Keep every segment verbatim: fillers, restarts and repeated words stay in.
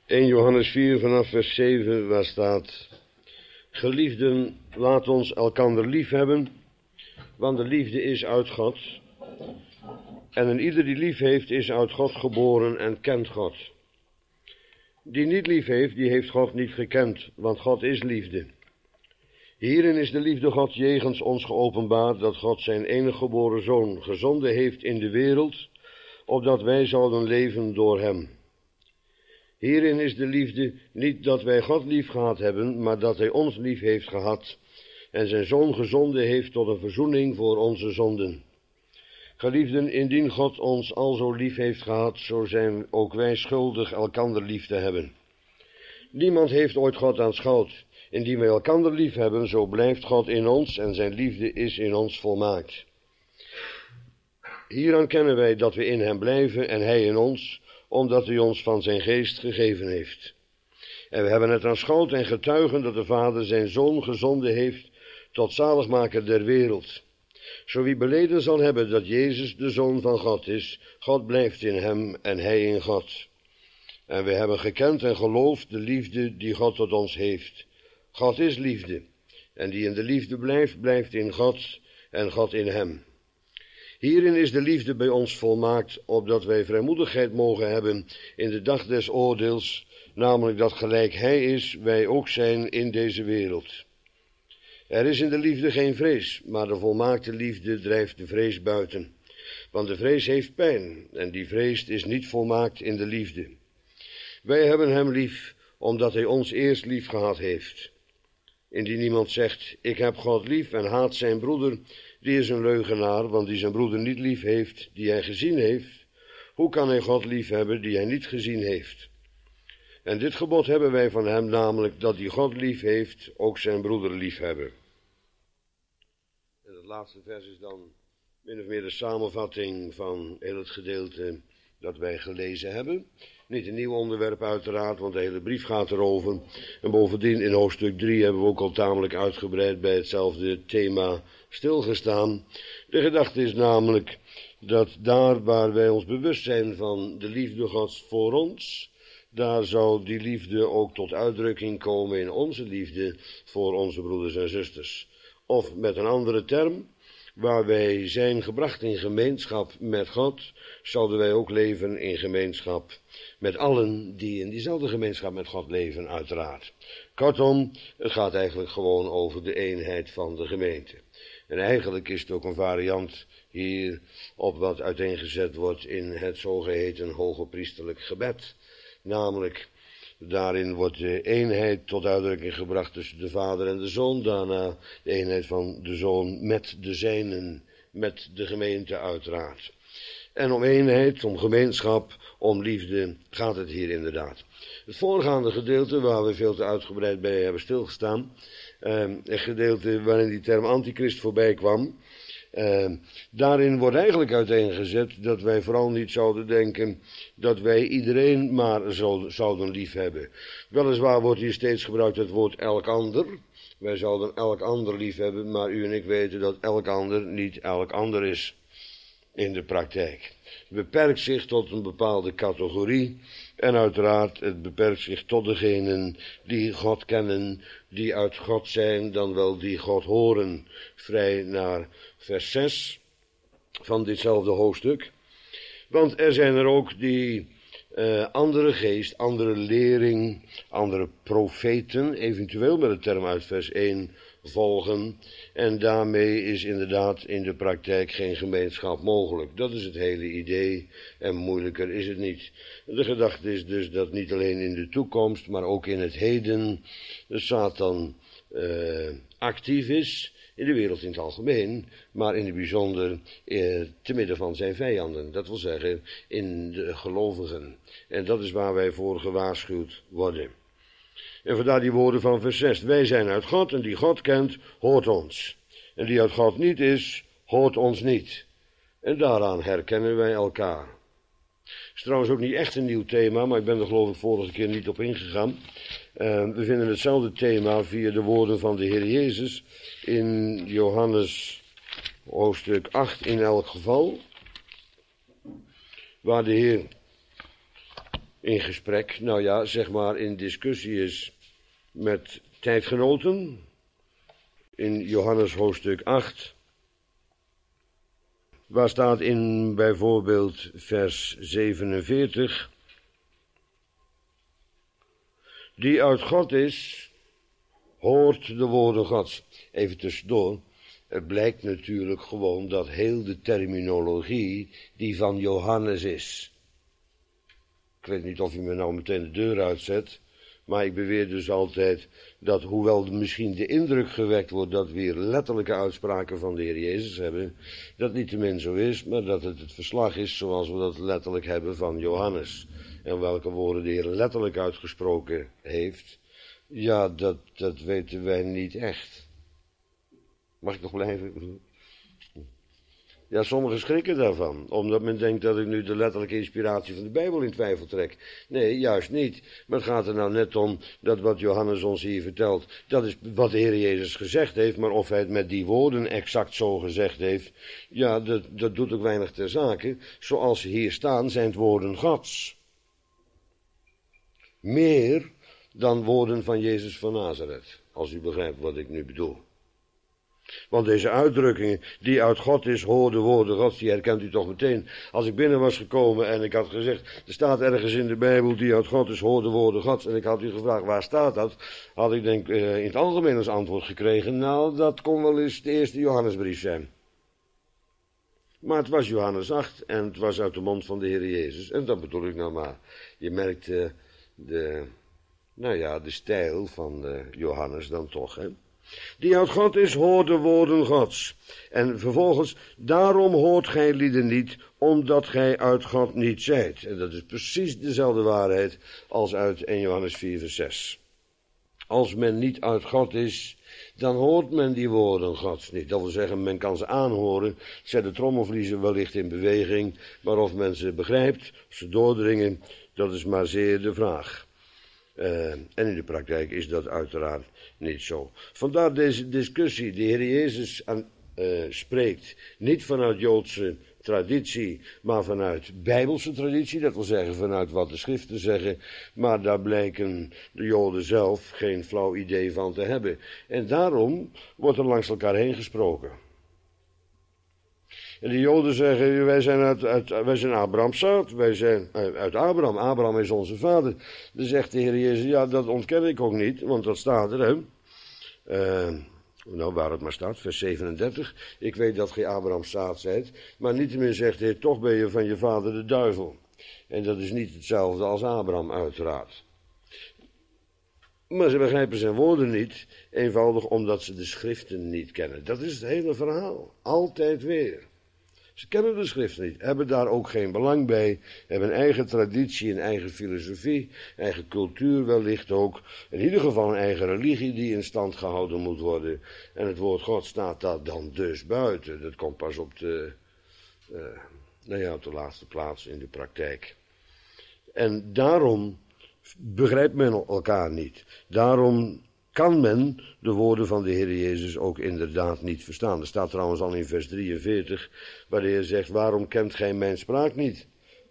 eerste Johannes vier vanaf vers zeven, waar staat: Geliefden, laat ons elkander lief hebben, want de liefde is uit God. En een ieder die lief heeft, is uit God geboren en kent God. Die niet lief heeft, die heeft God niet gekend, want God is liefde. Hierin is de liefde God jegens ons geopenbaard, dat God zijn enige geboren Zoon gezonden heeft in de wereld, opdat wij zouden leven door hem. Hierin is de liefde niet dat wij God lief gehad hebben, maar dat hij ons lief heeft gehad en zijn Zoon gezonden heeft tot een verzoening voor onze zonden. Geliefden, indien God ons al zo lief heeft gehad, zo zijn ook wij schuldig elkander lief te hebben. Niemand heeft ooit God aanschouwd. Indien wij elkander lief hebben, zo blijft God in ons en zijn liefde is in ons volmaakt. Hieraan kennen wij dat we in hem blijven en hij in ons, omdat hij ons van zijn geest gegeven heeft. En we hebben het aanschouwd en getuigen dat de Vader zijn Zoon gezonden heeft tot zaligmaker der wereld. Zo wie beleden zal hebben dat Jezus de Zoon van God is, God blijft in hem en hij in God. En we hebben gekend en geloofd de liefde die God tot ons heeft. God is liefde, en die in de liefde blijft, blijft in God en God in hem. Hierin is de liefde bij ons volmaakt, opdat wij vrijmoedigheid mogen hebben in de dag des oordeels, namelijk dat gelijk hij is, wij ook zijn in deze wereld. Er is in de liefde geen vrees, maar de volmaakte liefde drijft de vrees buiten. Want de vrees heeft pijn, en die vrees is niet volmaakt in de liefde. Wij hebben hem lief, omdat hij ons eerst lief gehad heeft. Indien iemand zegt, ik heb God lief en haat zijn broeder, die is een leugenaar, want die zijn broeder niet lief heeft, die hij gezien heeft. Hoe kan hij God lief hebben, die hij niet gezien heeft? En dit gebod hebben wij van hem, namelijk dat die God lief heeft, ook zijn broeder lief hebben. En het laatste vers is dan min of meer de samenvatting van heel het gedeelte dat wij gelezen hebben. Niet een nieuw onderwerp uiteraard, want de hele brief gaat erover. En bovendien in hoofdstuk drie hebben we ook al tamelijk uitgebreid bij hetzelfde thema stilgestaan. De gedachte is namelijk dat daar waar wij ons bewust zijn van de liefde Gods voor ons, daar zou die liefde ook tot uitdrukking komen in onze liefde voor onze broeders en zusters. Of met een andere term, waar wij zijn gebracht in gemeenschap met God, zouden wij ook leven in gemeenschap met allen die in diezelfde gemeenschap met God leven, uiteraard. Kortom, het gaat eigenlijk gewoon over de eenheid van de gemeente. En eigenlijk is het ook een variant hier op wat uiteengezet wordt in het zogeheten hogepriesterlijk gebed. Namelijk, daarin wordt de eenheid tot uitdrukking gebracht tussen de Vader en de Zoon. Daarna de eenheid van de Zoon met de zijnen, met de gemeente uiteraard. En om eenheid, om gemeenschap, om liefde gaat het hier inderdaad. Het voorgaande gedeelte, waar we veel te uitgebreid bij hebben stilgestaan, eh, een gedeelte waarin die term antichrist voorbij kwam, Uh, daarin wordt eigenlijk uiteengezet dat wij vooral niet zouden denken dat wij iedereen maar zo, zouden lief hebben. Weliswaar wordt hier steeds gebruikt het woord elk ander. Wij zouden elk ander lief hebben, maar u en ik weten dat elk ander niet elk ander is in de praktijk. Het beperkt zich tot een bepaalde categorie en uiteraard het beperkt zich tot degenen die God kennen, die uit God zijn, dan wel die God horen. Vrij naar vers zes van ditzelfde hoofdstuk. Want er zijn er ook die uh, andere geest, andere lering, andere profeten, eventueel met de term uit vers één, volgen. En daarmee is inderdaad in de praktijk geen gemeenschap mogelijk. Dat is het hele idee en moeilijker is het niet. De gedachte is dus dat niet alleen in de toekomst, maar ook in het heden de Satan uh, actief is. In de wereld in het algemeen, maar in het bijzonder eh, te midden van zijn vijanden. Dat wil zeggen, in de gelovigen. En dat is waar wij voor gewaarschuwd worden. En vandaar die woorden van vers zes. Wij zijn uit God en die God kent, hoort ons. En die uit God niet is, hoort ons niet. En daaraan herkennen wij elkaar. Het is trouwens ook niet echt een nieuw thema, maar ik ben er geloof ik vorige keer niet op ingegaan. Uh, we vinden hetzelfde thema via de woorden van de Heer Jezus in Johannes hoofdstuk acht in elk geval, waar de Heer in gesprek, nou ja, zeg maar in discussie is met tijdgenoten. In Johannes hoofdstuk acht, waar staat in bijvoorbeeld vers zevenenveertig, die uit God is, hoort de woorden Gods. Even tussendoor, het blijkt natuurlijk gewoon dat heel de terminologie die van Johannes is. Ik weet niet of u me nou meteen de deur uitzet, maar ik beweer dus altijd dat, hoewel misschien de indruk gewekt wordt dat we hier letterlijke uitspraken van de Heer Jezus hebben, dat niettemin zo is, maar dat het het verslag is zoals we dat letterlijk hebben van Johannes. En welke woorden de Heer letterlijk uitgesproken heeft, ja, dat, dat weten wij niet echt. Mag ik nog blijven? Ja, sommigen schrikken daarvan, omdat men denkt dat ik nu de letterlijke inspiratie van de Bijbel in twijfel trek. Nee, juist niet. Maar het gaat er nou net om dat wat Johannes ons hier vertelt, dat is wat de Heer Jezus gezegd heeft, maar of hij het met die woorden exact zo gezegd heeft, ja, dat, dat doet ook weinig ter zake. Zoals ze hier staan, zijn het woorden Gods. Meer dan woorden van Jezus van Nazareth, als u begrijpt wat ik nu bedoel. Want deze uitdrukkingen, die uit God is, hoor de woorden Gods, die herkent u toch meteen. Als ik binnen was gekomen en ik had gezegd, er staat ergens in de Bijbel, die uit God is, hoor de woorden Gods. En ik had u gevraagd, waar staat dat? Had ik denk uh, in het algemeen als antwoord gekregen, nou, dat kon wel eens de eerste Johannesbrief zijn. Maar het was Johannes acht en het was uit de mond van de Heer Jezus. En dat bedoel ik nou maar. Je merkt uh, de, nou ja, de stijl van uh, Johannes dan toch, hè. Die uit God is, hoort de woorden Gods. En vervolgens, daarom hoort gij lieden niet, omdat gij uit God niet zijt. En dat is precies dezelfde waarheid als uit eerste Johannes vier vers zes. Als men niet uit God is, dan hoort men die woorden Gods niet. Dat wil zeggen, men kan ze aanhoren, zet de trommelvliezen wellicht in beweging, maar of men ze begrijpt, of ze doordringen, dat is maar zeer de vraag. Uh, en in de praktijk is dat uiteraard niet zo. Vandaar deze discussie. De Heer Jezus aan, uh, spreekt niet vanuit Joodse traditie, maar vanuit Bijbelse traditie. Dat wil zeggen vanuit wat de schriften zeggen. Maar daar blijken de Joden zelf geen flauw idee van te hebben. En daarom wordt er langs elkaar heen gesproken. En de Joden zeggen, wij zijn uit, uit, wij zijn Abrahams zaad, wij zijn uit Abraham, Abraham is onze vader. Dan zegt de Heer Jezus, ja, dat ontken ik ook niet, want dat staat er, hè. Uh, nou, waar het maar staat, vers zevenendertig, ik weet dat gij Abrahams zaad zijt, maar niettemin zegt hij, toch ben je van je vader de duivel. En dat is niet hetzelfde als Abraham, uiteraard. Maar ze begrijpen zijn woorden niet, eenvoudig omdat ze de schriften niet kennen. Dat is het hele verhaal, altijd weer. Ze kennen de schrift niet, hebben daar ook geen belang bij, hebben een eigen traditie, een eigen filosofie, eigen cultuur wellicht ook, in ieder geval een eigen religie die in stand gehouden moet worden. En het woord God staat daar dan dus buiten, dat komt pas op de, uh, nou ja, op de laatste plaats in de praktijk. En daarom begrijpt men elkaar niet, daarom kan men de woorden van de Heer Jezus ook inderdaad niet verstaan. Er staat trouwens al in vers drieënveertig, waar de Heer zegt, waarom kent gij mijn spraak niet?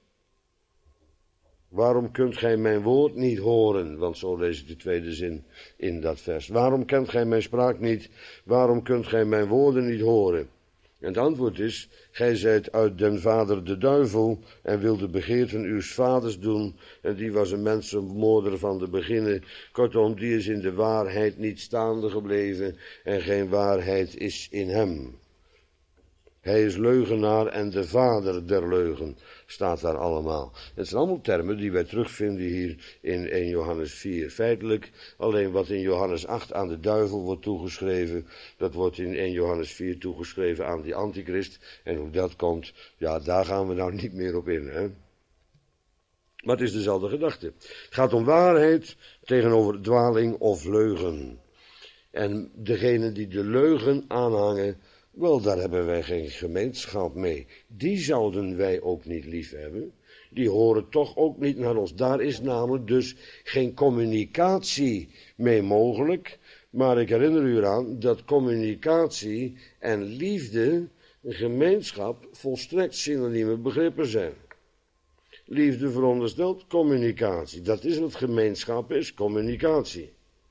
Waarom kunt gij mijn woord niet horen? Want zo lees ik de tweede zin in dat vers. Waarom kent gij mijn spraak niet? Waarom kunt gij mijn woorden niet horen? En het antwoord is, gij zijt uit den vader de duivel en wilde begeerten uws vaders doen. En die was een mensenmoorder van de beginnen. Kortom, die is in de waarheid niet staande gebleven en geen waarheid is in hem. Hij is leugenaar en de vader der leugen, staat daar allemaal. Het zijn allemaal termen die wij terugvinden hier in eerste Johannes vier. Feitelijk, alleen wat in Johannes acht aan de duivel wordt toegeschreven, dat wordt in eerste Johannes vier toegeschreven aan die antichrist. En hoe dat komt, ja, daar gaan we nou niet meer op in, hè. Maar het is dezelfde gedachte. Het gaat om waarheid tegenover dwaling of leugen. En degenen die de leugen aanhangen, wel, daar hebben wij geen gemeenschap mee. Die zouden wij ook niet lief hebben. Die horen toch ook niet naar ons. Daar is namelijk dus geen communicatie mee mogelijk. Maar ik herinner u eraan dat communicatie en liefde, gemeenschap, volstrekt synonieme begrippen zijn. Liefde veronderstelt communicatie. Dat is wat gemeenschap is, communicatie.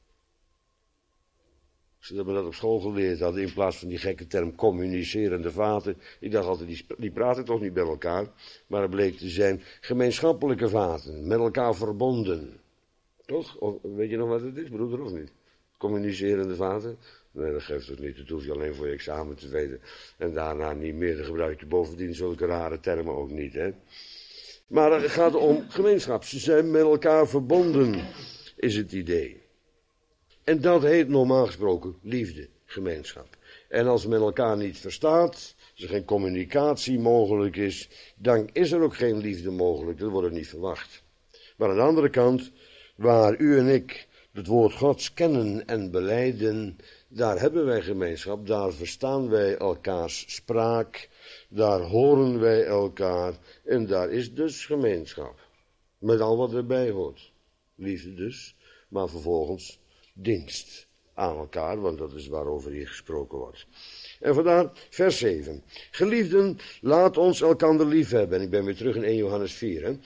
Zodat we dat op school geleerd hadden, in plaats van die gekke term communicerende vaten. Ik dacht altijd, die, die praten toch niet bij elkaar. Maar het bleek te zijn gemeenschappelijke vaten, met elkaar verbonden. Toch? Of, weet je nog wat het is, broeder, of niet? Communicerende vaten? Nee, dat geeft het niet. Dat hoef je alleen voor je examen te weten. En daarna niet meer. Dan gebruik je bovendien zulke rare termen ook niet, hè. Maar het gaat om gemeenschap. Ze zijn met elkaar verbonden, is het idee. En dat heet normaal gesproken liefde, gemeenschap. En als men elkaar niet verstaat, als er geen communicatie mogelijk is, dan is er ook geen liefde mogelijk. Dat wordt niet verwacht. Maar aan de andere kant, waar u en ik het woord Gods kennen en belijden, daar hebben wij gemeenschap, daar verstaan wij elkaars spraak, daar horen wij elkaar en daar is dus gemeenschap. Met al wat erbij hoort. Liefde dus, maar vervolgens dienst aan elkaar, want dat is waarover hier gesproken wordt. En vandaar vers zeven. Geliefden, laat ons elkander lief hebben. En ik ben weer terug in eerste Johannes vier. Hè?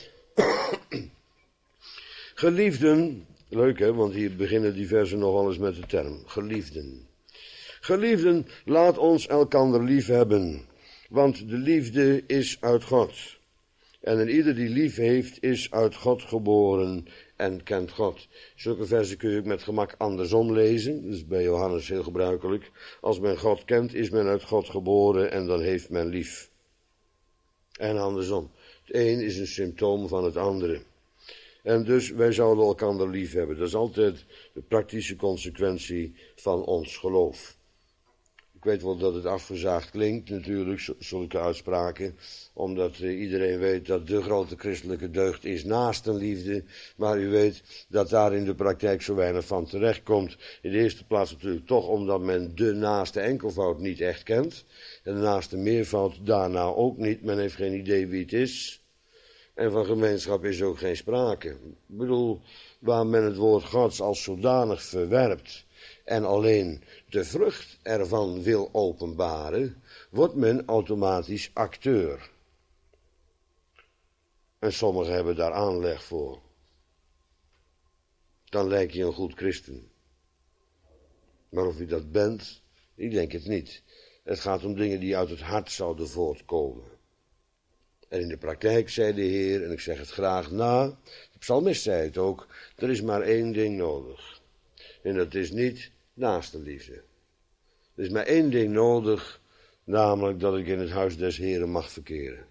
Geliefden, leuk hè, want hier beginnen die versen nog wel eens met de term. Geliefden. Geliefden, laat ons elkander lief hebben, want de liefde is uit God. En een ieder die lief heeft, is uit God geboren en kent God. Zulke versen kun je ook met gemak andersom lezen. Dat is bij Johannes heel gebruikelijk. Als men God kent, is men uit God geboren en dan heeft men lief. En andersom. Het een is een symptoom van het andere. En dus wij zouden elkander lief hebben. Dat is altijd de praktische consequentie van ons geloof. Ik weet wel dat het afgezaagd klinkt, natuurlijk, zulke uitspraken, omdat uh, iedereen weet dat de grote christelijke deugd is naastenliefde, maar u weet dat daar in de praktijk zo weinig van terecht komt. In de eerste plaats natuurlijk toch omdat men de naaste enkelvoud niet echt kent, en de naaste meervoud daarna ook niet, men heeft geen idee wie het is, en van gemeenschap is ook geen sprake. Ik bedoel, waar men het woord Gods als zodanig verwerpt, en alleen de vrucht ervan wil openbaren, wordt men automatisch acteur. En sommigen hebben daar aanleg voor. Dan lijk je een goed christen. Maar of u dat bent, ik denk het niet. Het gaat om dingen die uit het hart zouden voortkomen. En in de praktijk zei de Heer, en ik zeg het graag na, de psalmist zei het ook, er is maar één ding nodig. En dat is niet naaste liefde. Er is maar één ding nodig, namelijk dat ik in het huis des Heren mag verkeren.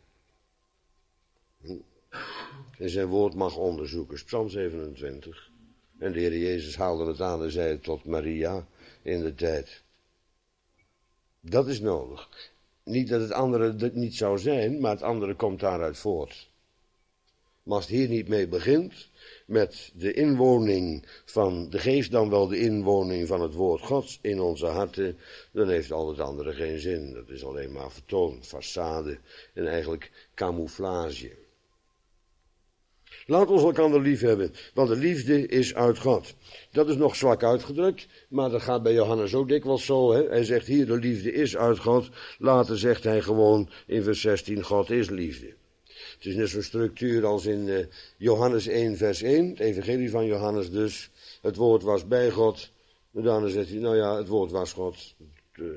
En zijn woord mag onderzoeken. Psalm zevenentwintig. En de Heer Jezus haalde het aan en zei het tot Maria in de tijd. Dat is nodig. Niet dat het andere dat niet zou zijn, maar het andere komt daaruit voort. Maar als het hier niet mee begint, met de inwoning van de geest, dan wel de inwoning van het woord Gods in onze harten, dan heeft al het andere geen zin. Dat is alleen maar vertoon, façade en eigenlijk camouflage. Laat ons elkaar lief hebben, want de liefde is uit God. Dat is nog zwak uitgedrukt, maar dat gaat bij Johannes ook dikwijls zo. Hè? Hij zegt hier, de liefde is uit God. Later zegt hij gewoon in vers zestien, God is liefde. Het is net zo'n structuur als in uh, Johannes één vers één, het evangelie van Johannes dus. Het woord was bij God. En daarna zegt hij, nou ja, het woord was God. Uh,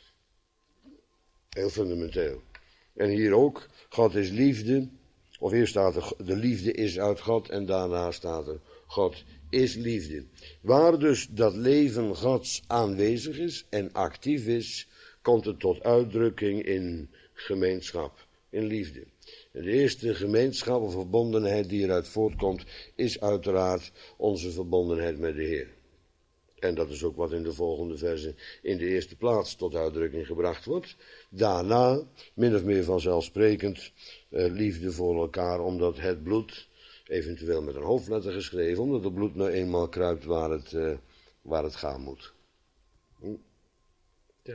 heel fundamenteel. En hier ook, God is liefde. Of eerst staat er, de liefde is uit God en daarna staat er, God is liefde. Waar dus dat leven Gods aanwezig is en actief is, komt het tot uitdrukking in gemeenschap, in liefde. En de eerste gemeenschap of verbondenheid die eruit voortkomt, is uiteraard onze verbondenheid met de Heer. En dat is ook wat in de volgende versen in de eerste plaats tot uitdrukking gebracht wordt. Daarna, min of meer vanzelfsprekend, eh, liefde voor elkaar, omdat het bloed, eventueel met een hoofdletter geschreven, omdat het bloed nou eenmaal kruipt waar het, eh, waar het gaan moet. Hm. Ja.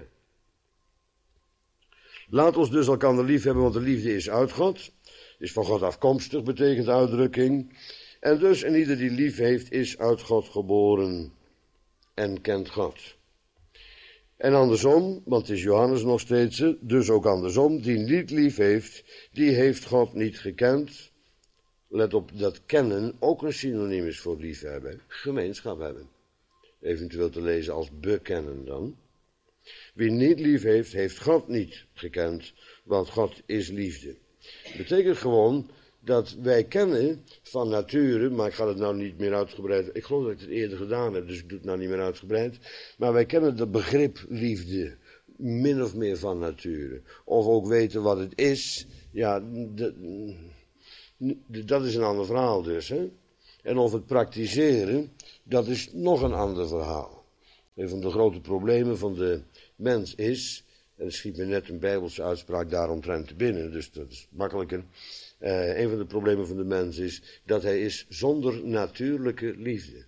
Laat ons dus elkaar lief hebben, want de liefde is uit God. Is van God afkomstig, betekent uitdrukking. En dus, en ieder die lief heeft, is uit God geboren en kent God. En andersom, want het is Johannes nog steeds, dus ook andersom, die niet lief heeft, die heeft God niet gekend. let op dat kennen ook een synoniem is voor liefhebben. Gemeenschap hebben. Eventueel te lezen als bekennen dan. Wie niet lief heeft, heeft God niet gekend, want God is liefde. Betekent gewoon dat wij kennen van nature, maar ik ga het nou niet meer uitgebreid, ik geloof dat ik het eerder gedaan heb, dus ik doe het nou niet meer uitgebreid, maar wij kennen het begrip liefde, min of meer van nature. Of ook weten wat het is, ja, de, de, dat is een ander verhaal dus, hè. En of het praktiseren, dat is nog een ander verhaal. Een van de grote problemen van de mens is, en er schiet me net een Bijbelse uitspraak daaromtrent te binnen, dus dat is makkelijker. Uh, een van de problemen van de mens is dat hij is zonder natuurlijke liefde.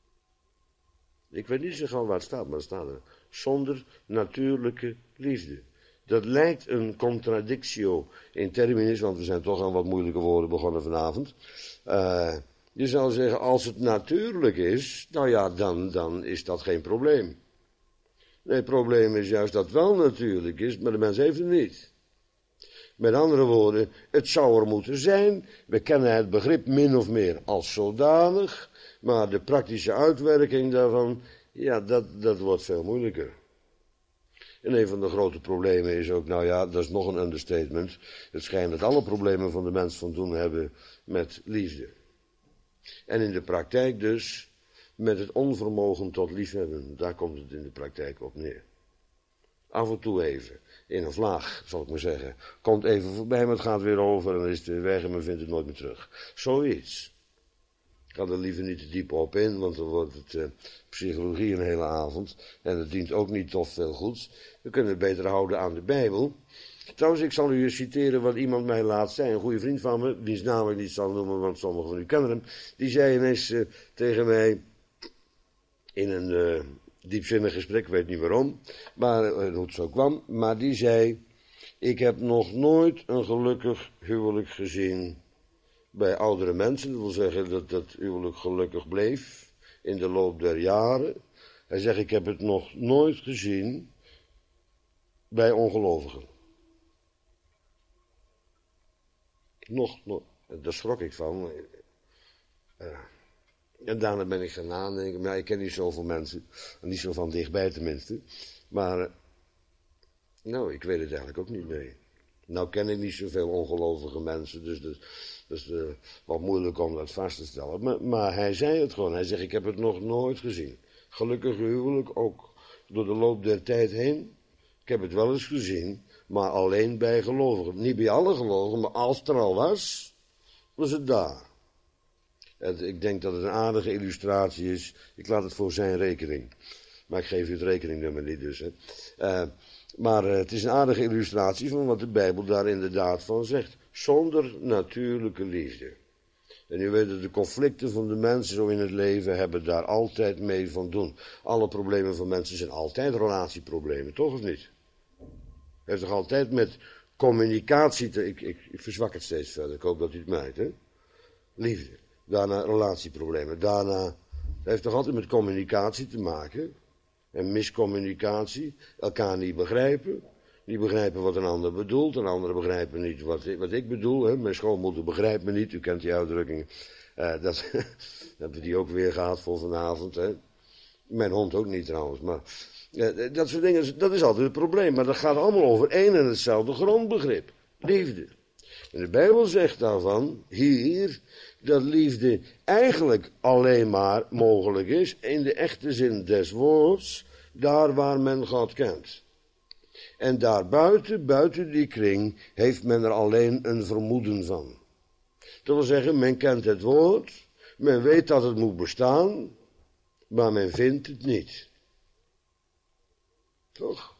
Ik weet niet zo gauw waar het staat, maar het staat er. Zonder natuurlijke liefde. Dat lijkt een contradictio in terminis, want we zijn toch aan wat moeilijke woorden begonnen vanavond. Uh, je zou zeggen, als het natuurlijk is, nou ja, dan, dan is dat geen probleem. Nee, het probleem is juist dat het wel natuurlijk is, maar de mens heeft het niet. Met andere woorden, het zou er moeten zijn. We kennen het begrip min of meer als zodanig, maar de praktische uitwerking daarvan, ja, dat, dat wordt veel moeilijker. En een van de grote problemen is ook, nou ja, dat is nog een understatement. Het schijnt dat alle problemen van de mens van doen hebben met liefde. En in de praktijk dus met het onvermogen tot liefhebben. Daar komt het in de praktijk op neer. Af en toe even, in een vlaag, zal ik maar zeggen. Komt even voorbij, maar het gaat weer over en dan is het weer weg en men vindt het nooit meer terug. Zoiets. Ik ga er liever niet te diep op in, want dan wordt het uh, psychologie een hele avond. En het dient ook niet tot veel goeds. We kunnen het beter houden aan de Bijbel. Trouwens, ik zal u eens citeren wat iemand mij laatst zei. Een goede vriend van me, wiens naam ik niet zal noemen, want sommigen van u kennen hem. Die zei ineens uh, tegen mij, in een uh, diepzinnig gesprek, ik weet niet waarom, maar uh, hoe het zo kwam. Maar die zei, ik heb nog nooit een gelukkig huwelijk gezien bij oudere mensen. Dat wil zeggen dat dat huwelijk gelukkig bleef in de loop der jaren. Hij zegt, ik heb het nog nooit gezien bij ongelovigen. Nog, nog. Daar schrok ik van. Uh, en daarna ben ik gaan nadenken. Maar ik ken niet zoveel mensen. Niet zo van dichtbij tenminste. Maar, uh, nou, ik weet het eigenlijk ook niet mee. Nou ken ik niet zoveel ongelovige mensen. Dus dat is uh, wat moeilijk om dat vast te stellen. Maar, maar hij zei het gewoon. Hij zegt, ik heb het nog nooit gezien. Gelukkig huwelijk ook door de loop der tijd heen. Ik heb het wel eens gezien. Maar alleen bij gelovigen. Niet bij alle gelovigen, maar als het er al was, was het daar. En ik denk dat het een aardige illustratie is. Ik laat het voor zijn rekening. Maar ik geef u het rekeningnummer niet dus. Hè. Uh, maar uh, het is een aardige illustratie van wat de Bijbel daar inderdaad van zegt. Zonder natuurlijke liefde. En u weet dat de conflicten van de mensen zo in het leven hebben daar altijd mee van doen. Alle problemen van mensen zijn altijd relatieproblemen, toch of niet? Het heeft toch altijd met communicatie te... Ik, ik, ik verzwak het steeds verder, ik hoop dat u het merkt, hè? Liefde. Daarna relatieproblemen. Daarna... Het heeft toch altijd met communicatie te maken. En miscommunicatie. Elkaar niet begrijpen. Niet begrijpen wat een ander bedoelt. En anderen begrijpen niet wat ik, wat ik bedoel. Hè? Mijn schoonmoeder begrijpt me niet. U kent die uitdrukking. Uh, dat hebben we die ook weer gehad voor vanavond. Hè? Mijn hond ook niet trouwens. Maar uh, dat soort dingen, dat is altijd het probleem. Maar dat gaat allemaal over één en hetzelfde grondbegrip. Liefde. En de Bijbel zegt daarvan, hier, dat liefde eigenlijk alleen maar mogelijk is, in de echte zin des woords, daar waar men God kent. En daarbuiten, buiten die kring, heeft men er alleen een vermoeden van. Dat wil zeggen, men kent het woord, men weet dat het moet bestaan, maar men vindt het niet. Toch?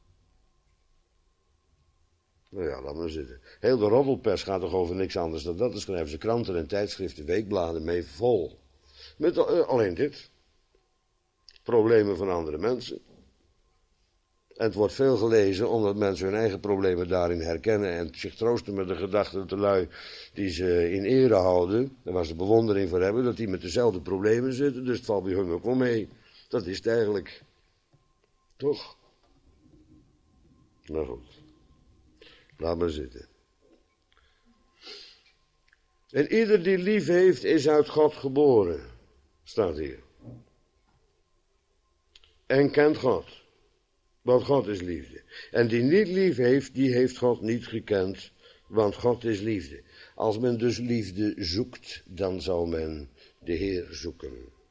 Nou ja, laat maar zitten. Heel de roddelpers gaat toch over niks anders dan dat. Dan schrijven ze kranten en tijdschriften, weekbladen mee vol. Met uh, alleen dit. Problemen van andere mensen. En het wordt veel gelezen omdat mensen hun eigen problemen daarin herkennen en zich troosten met de gedachte dat de lui die ze in ere houden, en waar ze bewondering voor hebben, dat die met dezelfde problemen zitten. Dus het valt bij hun ook wel mee. Dat is het eigenlijk. Toch? Nou goed. Laat maar zitten. En ieder die lief heeft, is uit God geboren, staat hier. En kent God, want God is liefde. En die niet lief heeft, die heeft God niet gekend, want God is liefde. Als men dus liefde zoekt, dan zal men de Heer zoeken.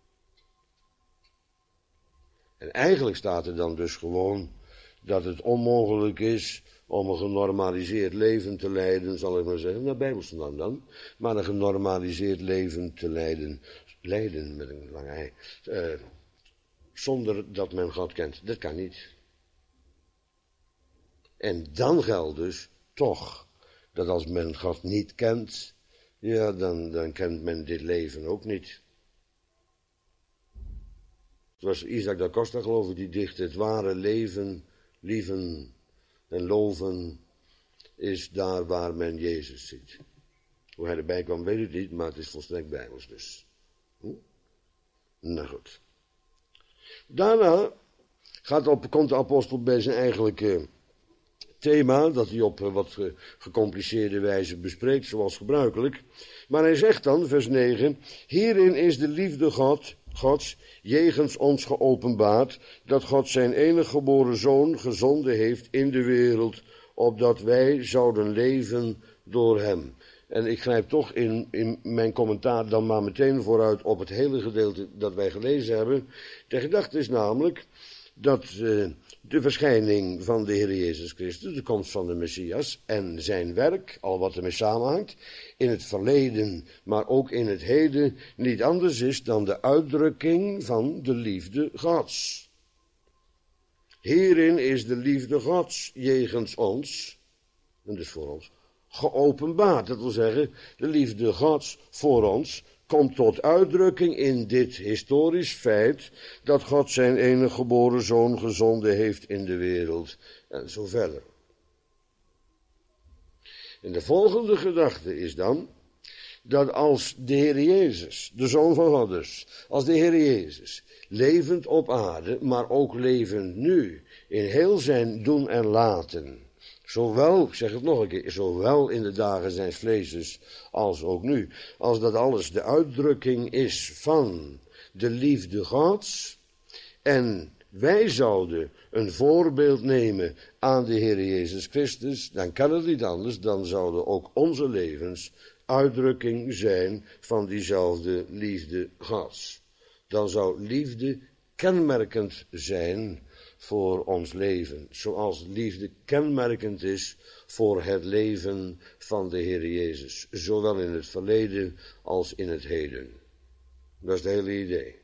En eigenlijk staat er dan dus gewoon dat het onmogelijk is om een genormaliseerd leven te leiden, zal ik maar zeggen, naar Bijbelstandard dan, maar een genormaliseerd leven te leiden, leiden met een lange ei, uh, zonder dat men God kent. Dat kan niet. En dan geldt dus toch dat als men God niet kent, ja, dan, dan kent men dit leven ook niet. Het was Isaac da Costa, geloof ik, die dicht: het ware leven, lieven en loven is daar waar men Jezus ziet. Hoe hij erbij kwam, weet ik niet, maar het is volstrekt bijbels dus. Hm? Nou goed. Daarna gaat op, komt de apostel bij zijn eigenlijke thema, dat hij op wat gecompliceerde wijze bespreekt, zoals gebruikelijk. Maar hij zegt dan, vers negen, hierin is de liefde God, Gods jegens ons geopenbaard, dat God zijn enige geboren zoon gezonden heeft in de wereld, opdat wij zouden leven door hem. En ik grijp toch in, in mijn commentaar dan maar meteen vooruit op het hele gedeelte dat wij gelezen hebben. De gedachte is namelijk dat uh, de verschijning van de Heer Jezus Christus, de komst van de Messias en zijn werk, al wat ermee samenhangt, in het verleden, maar ook in het heden, niet anders is dan de uitdrukking van de liefde Gods. Hierin is de liefde Gods jegens ons, en dus voor ons, geopenbaard. Dat wil zeggen, de liefde Gods voor ons komt tot uitdrukking in dit historisch feit dat God zijn enige geboren zoon gezonden heeft in de wereld en zo verder. En de volgende gedachte is dan dat als de Heer Jezus, de Zoon van God dus, als de Heer Jezus, levend op aarde, maar ook levend nu, in heel zijn doen en laten, zowel, ik zeg het nog een keer, zowel in de dagen zijns vleeses als ook nu, als dat alles de uitdrukking is van de liefde Gods, en wij zouden een voorbeeld nemen aan de Heer Jezus Christus, dan kan het niet anders, dan zouden ook onze levens uitdrukking zijn van diezelfde liefde Gods. Dan zou liefde kenmerkend zijn voor ons leven, zoals liefde kenmerkend is voor het leven van de Heer Jezus, zowel in het verleden als in het heden. Dat is het hele idee.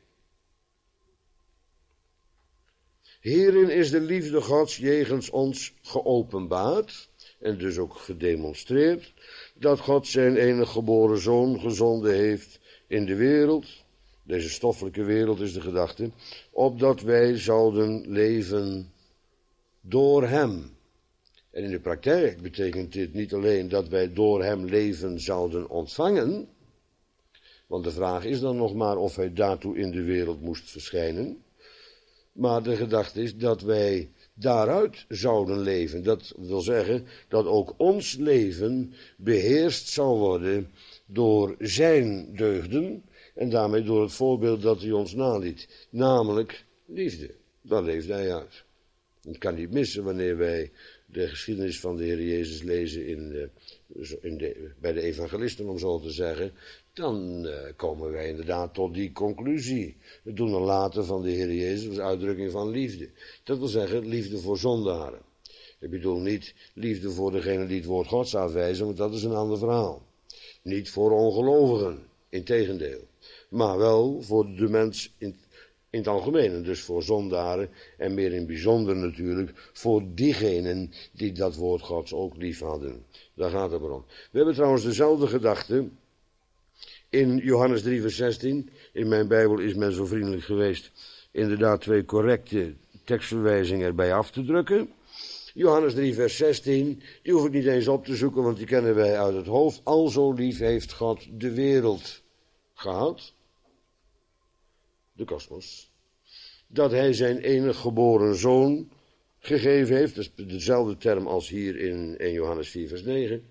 Hierin is de liefde Gods jegens ons geopenbaard, en dus ook gedemonstreerd, dat God zijn enige geboren zoon gezonden heeft in de wereld, deze stoffelijke wereld is de gedachte, opdat wij zouden leven door hem. En in de praktijk betekent dit niet alleen dat wij door hem leven zouden ontvangen, want de vraag is dan nog maar of hij daartoe in de wereld moest verschijnen, maar de gedachte is dat wij daaruit zouden leven. Dat wil zeggen dat ook ons leven beheerst zal worden door zijn deugden en daarmee door het voorbeeld dat hij ons naliet, namelijk liefde. Daar leeft hij uit. Het kan niet missen wanneer wij de geschiedenis van de Heer Jezus lezen in de, in de, bij de evangelisten, om zo te zeggen, dan uh, komen wij inderdaad tot die conclusie. Het doen en laten van de Heer Jezus was uitdrukking van liefde. Dat wil zeggen, liefde voor zondaren. Ik bedoel niet liefde voor degene die het woord Gods afwijzen, want dat is een ander verhaal. Niet voor ongelovigen, integendeel. Maar wel voor de mens in, in het algemeen, en dus voor zondaren en meer in het bijzonder natuurlijk voor diegenen die dat woord Gods ook lief hadden. Daar gaat het maar om. We hebben trouwens dezelfde gedachte in Johannes drie vers zestien. In mijn Bijbel is men zo vriendelijk geweest inderdaad twee correcte tekstverwijzingen erbij af te drukken. Johannes drie vers zestien, die hoef ik niet eens op te zoeken, want die kennen wij uit het hoofd. Al zo lief heeft God de wereld gehad, de kosmos, dat hij zijn enige geboren zoon gegeven heeft, dat is dezelfde term als hier in, in Johannes vier vers negen,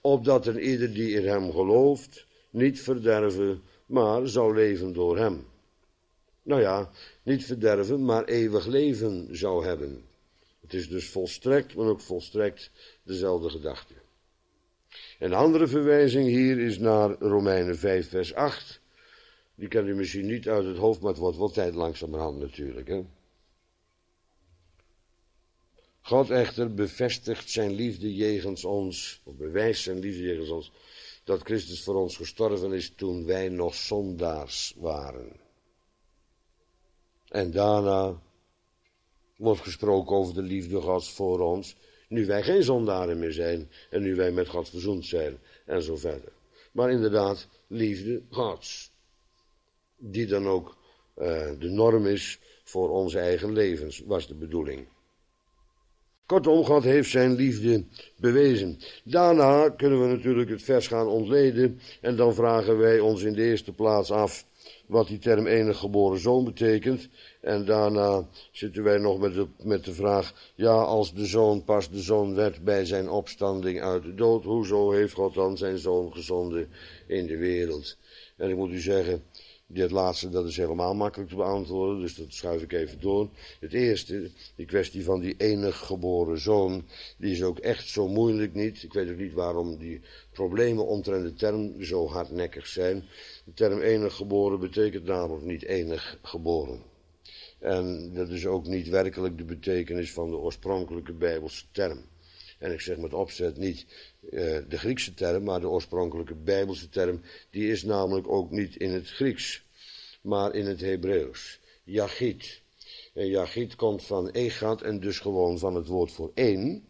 opdat een ieder die in hem gelooft niet verderven, maar zou leven door hem. Nou ja, niet verderven, maar eeuwig leven zou hebben. Het is dus volstrekt, maar ook volstrekt dezelfde gedachte. Een andere verwijzing hier is naar Romeinen vijf vers acht. Die kent u misschien niet uit het hoofd, maar het wordt wel tijd langzamerhand natuurlijk. Hè? God echter bevestigt zijn liefde jegens ons, of bewijst zijn liefde jegens ons, dat Christus voor ons gestorven is toen wij nog zondaars waren. En daarna wordt gesproken over de liefde Gods voor ons, nu wij geen zondaren meer zijn en nu wij met God verzoend zijn en zo verder. Maar inderdaad, liefde Gods, die dan ook uh, de norm is voor onze eigen levens, was de bedoeling. Kortom, God heeft zijn liefde bewezen. Daarna kunnen we natuurlijk het vers gaan ontleden en dan vragen wij ons in de eerste plaats af wat die term enig geboren zoon betekent. En daarna zitten wij nog met de, met de vraag, ja, als de zoon pas de zoon werd bij zijn opstanding uit de dood, hoezo heeft God dan zijn zoon gezonden in de wereld? En ik moet u zeggen, dit laatste, dat is helemaal makkelijk te beantwoorden, dus dat schuif ik even door. Het eerste, die kwestie van die enig geboren zoon, die is ook echt zo moeilijk niet. Ik weet ook niet waarom die problemen omtrent de term zo hardnekkig zijn. De term enig geboren betekent namelijk niet enig geboren. En dat is ook niet werkelijk de betekenis van de oorspronkelijke Bijbelse term. En ik zeg met opzet niet uh, de Griekse term, maar de oorspronkelijke Bijbelse term, die is namelijk ook niet in het Grieks, maar in het Hebreeuws. Yachid. En Yachid komt van Echad en dus gewoon van het woord voor één.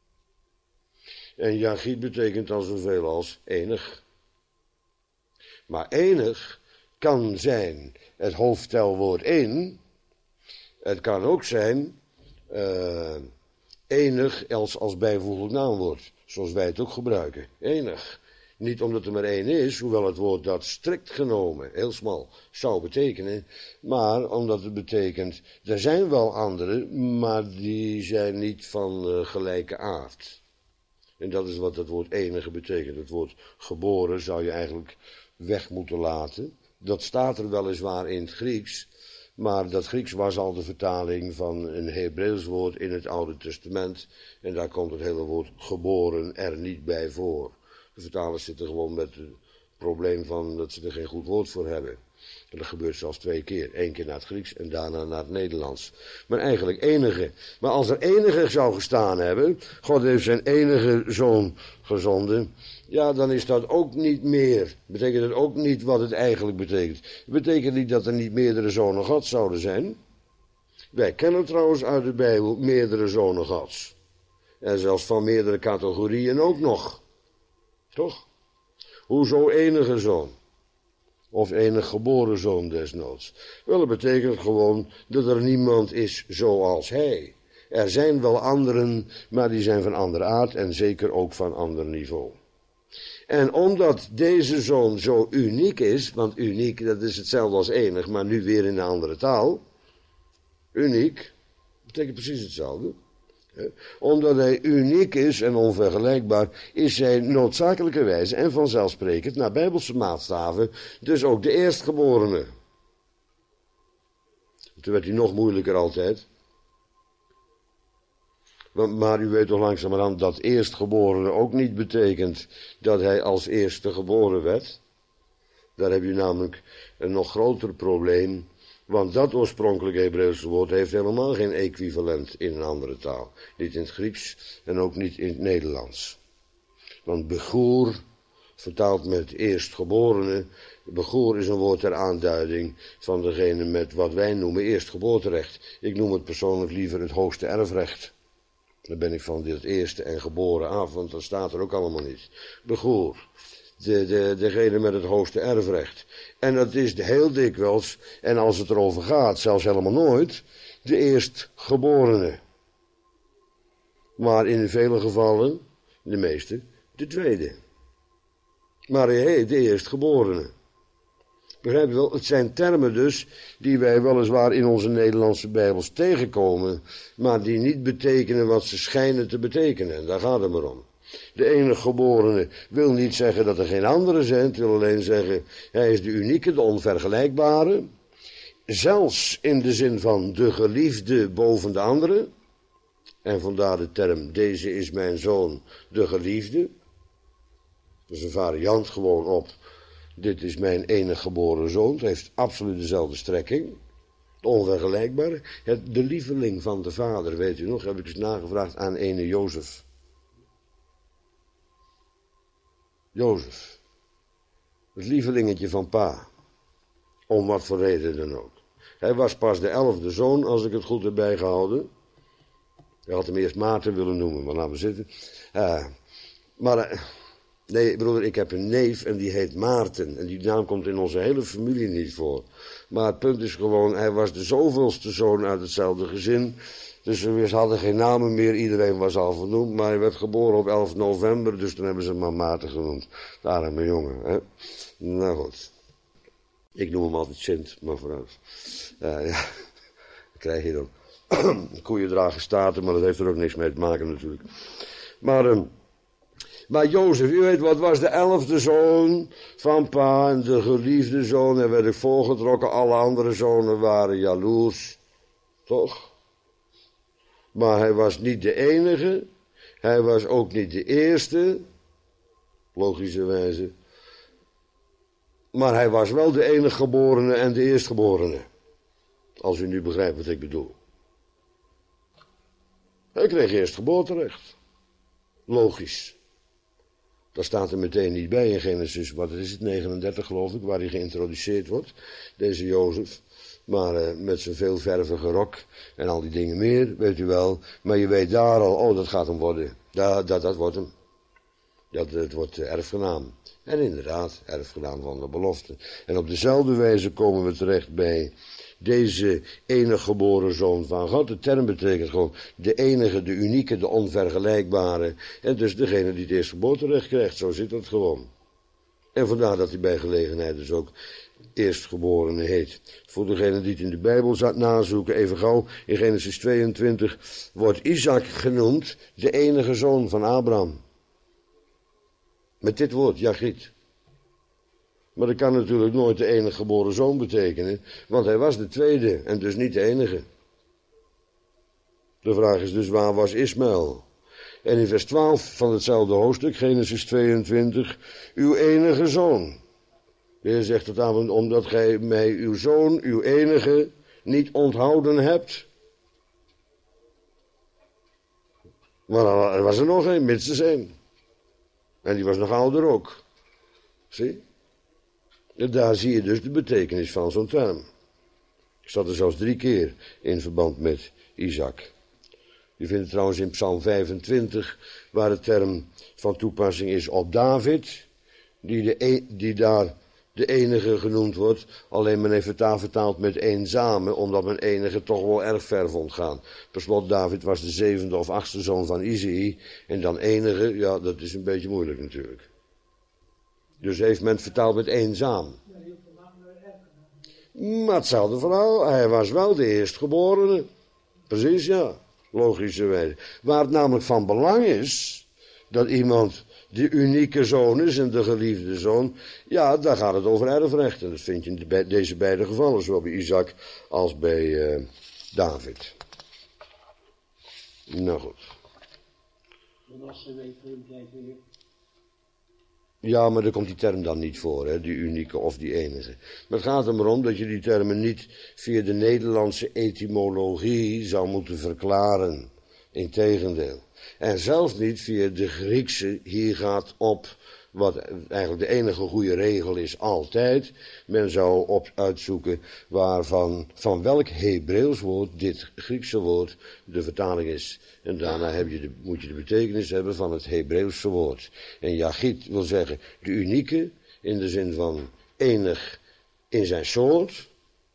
En Yachid betekent dan zoveel als enig. Maar enig kan zijn het hoofdtelwoord één. Het kan ook zijn uh, enig als, als bijvoeglijk naamwoord, zoals wij het ook gebruiken. Enig. Niet omdat er maar één is, hoewel het woord dat strikt genomen, heel smal, zou betekenen, maar omdat het betekent, er zijn wel anderen, maar die zijn niet van uh, gelijke aard. En dat is wat het woord enige betekent. Het woord geboren zou je eigenlijk weg moeten laten. Dat staat er weliswaar in het Grieks, maar dat Grieks was al de vertaling van een Hebreeuws woord in het Oude Testament. En daar komt het hele woord geboren er niet bij voor. De vertalers zitten gewoon met het probleem van dat ze er geen goed woord voor hebben. En dat gebeurt zelfs twee keer. Eén keer naar het Grieks en daarna naar het Nederlands. Maar eigenlijk enige. Maar als er enige zou gestaan hebben, God heeft zijn enige zoon gezonden, ja, dan is dat ook niet meer. Betekent het ook niet wat het eigenlijk betekent. Het betekent niet dat er niet meerdere zonen Gods zouden zijn. Wij kennen trouwens uit de Bijbel meerdere zonen Gods. En zelfs van meerdere categorieën ook nog. Toch? Hoezo enige zoon? Of enig geboren zoon desnoods. Wel, dat betekent gewoon dat er niemand is zoals hij. Er zijn wel anderen, maar die zijn van andere aard en zeker ook van ander niveau. En omdat deze zoon zo uniek is, want uniek, dat is hetzelfde als enig, maar nu weer in een andere taal. Uniek, betekent precies hetzelfde. Omdat hij uniek is en onvergelijkbaar, is hij noodzakelijkerwijs en vanzelfsprekend naar Bijbelse maatstaven dus ook de eerstgeborene. Toen werd hij nog moeilijker altijd. Maar u weet toch langzamerhand dat eerstgeborene ook niet betekent dat hij als eerste geboren werd. Daar heb je namelijk een nog groter probleem. Want dat oorspronkelijk Hebreeuwse woord heeft helemaal geen equivalent in een andere taal. Niet in het Grieks en ook niet in het Nederlands. Want begoer, vertaald met eerstgeborene, begoer is een woord ter aanduiding van degene met wat wij noemen eerstgeboorterecht. Ik noem het persoonlijk liever het hoogste erfrecht. Dan ben ik van dit eerste en geboren af, want dat staat er ook allemaal niet. Begoer. De, de, degene met het hoogste erfrecht. En dat is heel dikwijls, en als het erover gaat, zelfs helemaal nooit, de eerstgeborene. Maar in vele gevallen, de meeste, de tweede. Maar hij heet de eerstgeborene. Begrijp je wel? Het zijn termen dus, die wij weliswaar in onze Nederlandse Bijbels tegenkomen, maar die niet betekenen wat ze schijnen te betekenen. En daar gaat het maar om. De enige geborene wil niet zeggen dat er geen anderen zijn. Het wil alleen zeggen, hij is de unieke, de onvergelijkbare. Zelfs in de zin van de geliefde boven de anderen. En vandaar de term, deze is mijn zoon, de geliefde. Dat is een variant gewoon op, dit is mijn enige geboren zoon. Het heeft absoluut dezelfde strekking. Onvergelijkbare. Het, de lieveling van de vader, weet u nog, heb ik dus nagevraagd aan ene Jozef. Jozef. Het lievelingetje van pa. Om wat voor reden dan ook. Hij was pas de elfde zoon, als ik het goed heb bijgehouden. Hij had hem eerst Maarten willen noemen, maar laten we zitten. Uh, maar, uh, nee broeder, ik heb een neef en die heet Maarten. En die naam komt in onze hele familie niet voor. Maar het punt is gewoon, hij was de zoveelste zoon uit hetzelfde gezin. Dus we hadden geen namen meer, iedereen was al vernoemd. Maar hij werd geboren op elf november, dus toen hebben ze hem maar Maarten genoemd. De arme jongen, hè. Nou goed. Ik noem hem altijd Sint, maar vooruit. Uh, ja, dat krijg je dan. Koeien dragen staarten, maar dat heeft er ook niks mee te maken natuurlijk. Maar, um, maar Jozef, u weet wat, was de elfde zoon van pa en de geliefde zoon. En werd ik voorgetrokken, alle andere zonen waren jaloers. Toch? Maar hij was niet de enige. Hij was ook niet de eerste. Logischerwijze. Maar hij was wel de enige geborene en de eerstgeborene. Als u nu begrijpt wat ik bedoel. Hij kreeg eerst geboorterecht. Logisch. Dat staat er meteen niet bij in Genesis, wat is het, negenendertig geloof ik, waar hij geïntroduceerd wordt. Deze Jozef. Maar uh, met zijn veelvervige rok en al die dingen meer, weet u wel. Maar je weet daar al, oh dat gaat hem worden. Dat, dat, dat wordt hem. Dat, het wordt uh, erfgenaam. En inderdaad, erfgenaam van de belofte. En op dezelfde wijze komen we terecht bij deze enige geboren zoon van God. De term betekent gewoon de enige, de unieke, de onvergelijkbare. En dus degene die het eerste geboorterecht krijgt, zo zit dat gewoon. En vandaar dat hij bij gelegenheid dus ook eerstgeborene heet. Voor degene die het in de Bijbel zat nazoeken, even gauw, in Genesis tweeëntwintig wordt Isaac genoemd de enige zoon van Abraham. Met dit woord, Jachid. Maar dat kan natuurlijk nooit de enige geboren zoon betekenen, want hij was de tweede en dus niet de enige. De vraag is dus, waar was Ismaël? En in vers twaalf van hetzelfde hoofdstuk, Genesis tweeëntwintig, uw enige zoon. De Heer zegt het aan, omdat gij mij uw zoon, uw enige, niet onthouden hebt. Maar er was er nog één, minstens één. En die was nog ouder ook. Zie? En daar zie je dus de betekenis van zo'n term. Ik zat er zelfs drie keer in verband met Isaac. Je vindt het trouwens in Psalm vijfentwintig, waar de term van toepassing is op David, die, de e- die daar de enige genoemd wordt. Alleen men heeft het daar vertaald met eenzame, omdat men enige toch wel erg ver vond gaan. Per slot, David was de zevende of achtste zoon van Isaïe, en dan enige, ja, dat is een beetje moeilijk natuurlijk. Dus heeft men het vertaald met eenzaam. Maar hetzelfde verhaal, hij was wel de eerstgeborene. Precies, ja, logischerwijze. Waar het namelijk van belang is, dat iemand de unieke zoon is en de geliefde zoon, ja, daar gaat het over erfrecht. En dat vind je in de, deze beide gevallen, zowel bij Isaac als bij uh, David. Nou goed. Ja, maar daar komt die term dan niet voor, hè, die unieke of die enige. Maar het gaat er maar om dat je die termen niet via de Nederlandse etymologie zou moeten verklaren. Integendeel. En zelfs niet via de Griekse, hier gaat op, wat eigenlijk de enige goede regel is altijd. Men zou op uitzoeken waarvan, van welk Hebreeuws woord dit Griekse woord de vertaling is. En daarna heb je de, moet je de betekenis hebben van het Hebreeuwse woord. En Jachid wil zeggen de unieke, in de zin van enig in zijn soort.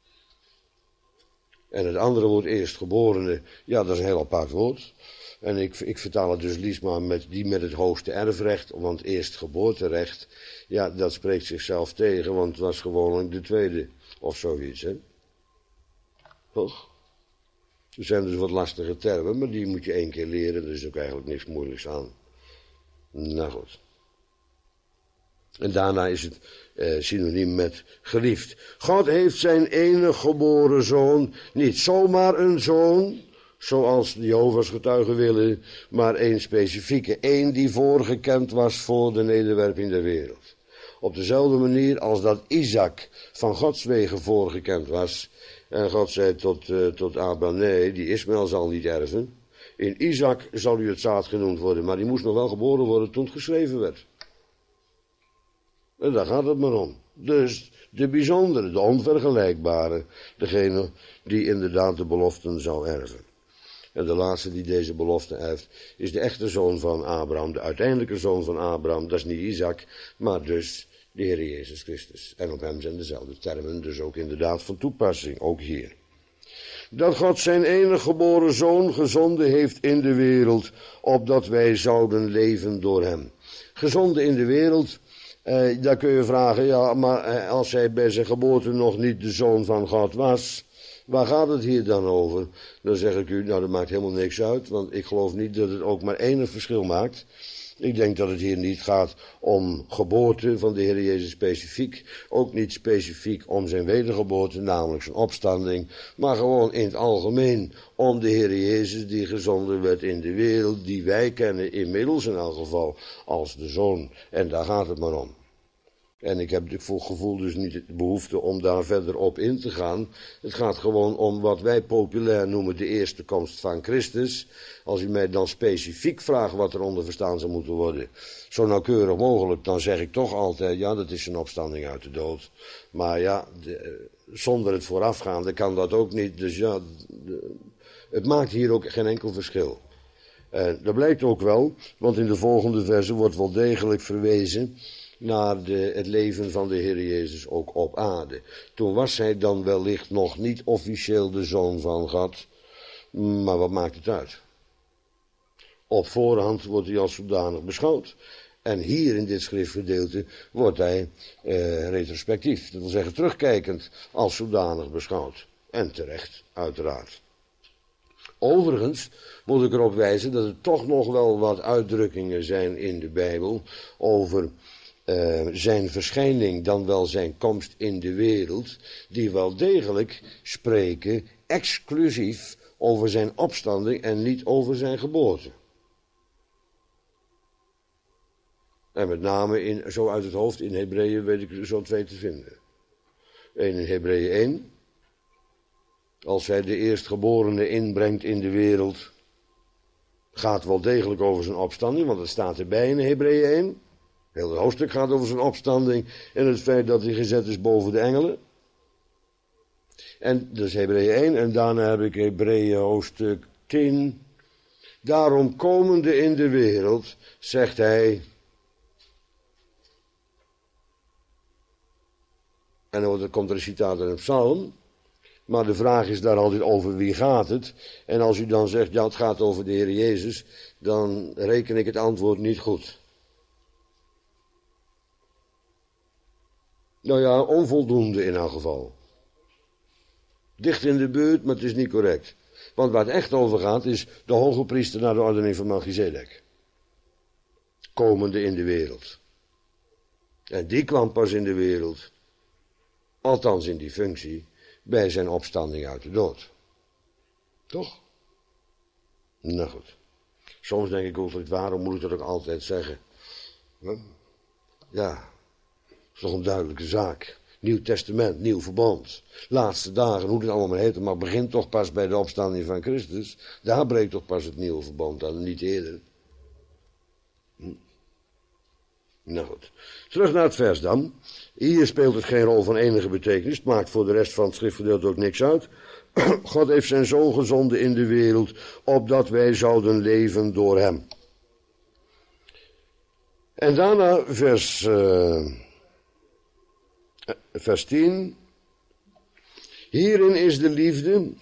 En het andere woord eerstgeborene, ja, dat is een heel apart woord. En ik, ik vertaal het dus liefst maar met die met het hoogste erfrecht, want eerstgeboorterecht, ja, dat spreekt zichzelf tegen, want het was gewoonlijk de tweede, of zoiets, hè. Toch? Er zijn dus wat lastige termen, maar die moet je één keer leren, er is ook eigenlijk niks moeilijks aan. Nou goed. En daarna is het eh, synoniem met geliefd. God heeft zijn enige geboren zoon, niet zomaar een zoon, zoals de Jehovah's getuigen willen, maar één specifieke, één die voorgekend was voor de nederwerping der wereld. Op dezelfde manier als dat Isaac van Gods wegen voorgekend was. En God zei tot, uh, tot Abraham, nee, die Ismaël zal niet erven. In Isaac zal u het zaad genoemd worden, maar die moest nog wel geboren worden toen het geschreven werd. En daar gaat het maar om. Dus de bijzondere, de onvergelijkbare, degene die inderdaad de beloften zou erven. En de laatste die deze belofte erft, is de echte zoon van Abraham, de uiteindelijke zoon van Abraham. Dat is niet Isaac, maar dus de Heer Jezus Christus. En op hem zijn dezelfde termen dus ook inderdaad van toepassing, ook hier. Dat God zijn enige geboren zoon gezonden heeft in de wereld, opdat wij zouden leven door hem. Gezonden in de wereld, eh, daar kun je vragen, ja, maar eh, als hij bij zijn geboorte nog niet de zoon van God was, waar gaat het hier dan over? Dan zeg ik u, nou dat maakt helemaal niks uit, want ik geloof niet dat het ook maar enig verschil maakt. Ik denk dat het hier niet gaat om geboorte van de Heer Jezus specifiek, ook niet specifiek om zijn wedergeboorte, namelijk zijn opstanding, maar gewoon in het algemeen om de Heer Jezus die gezonden werd in de wereld, die wij kennen inmiddels in elk geval als de Zoon. En daar gaat het maar om. En ik heb het gevoel dus niet de behoefte om daar verder op in te gaan. Het gaat gewoon om wat wij populair noemen de eerste komst van Christus. Als u mij dan specifiek vraagt wat er onder verstaan zou moeten worden, zo nauwkeurig mogelijk, dan zeg ik toch altijd, ja, dat is een opstanding uit de dood. Maar ja, de, zonder het voorafgaande kan dat ook niet. Dus ja, de, het maakt hier ook geen enkel verschil. En dat blijkt ook wel, want in de volgende verse wordt wel degelijk verwezen naar de, het leven van de Heer Jezus ook op aarde. Toen was hij dan wellicht nog niet officieel de Zoon van God, maar wat maakt het uit? Op voorhand wordt hij als zodanig beschouwd. En hier in dit schriftgedeelte wordt hij eh, retrospectief, dat wil zeggen terugkijkend, als zodanig beschouwd. En terecht, uiteraard. Overigens moet ik erop wijzen dat er toch nog wel wat uitdrukkingen zijn in de Bijbel over Uh, zijn verschijning, dan wel zijn komst in de wereld, die wel degelijk spreken exclusief over zijn opstanding en niet over zijn geboorte. En met name in, zo uit het hoofd in Hebreeën weet ik er zo twee te vinden. Eén in Hebreeën één, als hij de eerstgeborene inbrengt in de wereld, gaat wel degelijk over zijn opstanding, want dat staat erbij in Hebreeën één. Heel het hoofdstuk gaat over zijn opstanding en het feit dat hij gezet is boven de engelen. En dat is Hebreeën één en daarna heb ik Hebreeën hoofdstuk tien. Daarom komende in de wereld, zegt hij. En dan komt er een citaat uit een psalm. Maar de vraag is daar altijd over wie gaat het. En als u dan zegt, ja het gaat over de Heer Jezus, dan reken ik het antwoord niet goed. Nou ja, onvoldoende in elk geval. Dicht in de buurt, maar het is niet correct. Want waar het echt over gaat is de hoge priester naar de ordening van Melchizedek. Komende in de wereld. En die kwam pas in de wereld, althans in die functie, bij zijn opstanding uit de dood. Toch? Nou goed. Soms denk ik ook, waarom moet ik dat ook altijd zeggen? Ja. Dat is toch een duidelijke zaak. Nieuw Testament, nieuw verbond. Laatste dagen, hoe het allemaal maar heet, maar begint toch pas bij de opstanding van Christus. Daar breekt toch pas het nieuwe verbond aan, niet eerder. Hm. Nou goed. Terug naar het vers dan. Hier speelt het geen rol van enige betekenis. Het maakt voor de rest van het schriftgedeelte ook niks uit. God heeft zijn zoon gezonden in de wereld, opdat wij zouden leven door hem. En daarna vers... Uh, Vers tien. Hierin is de liefde.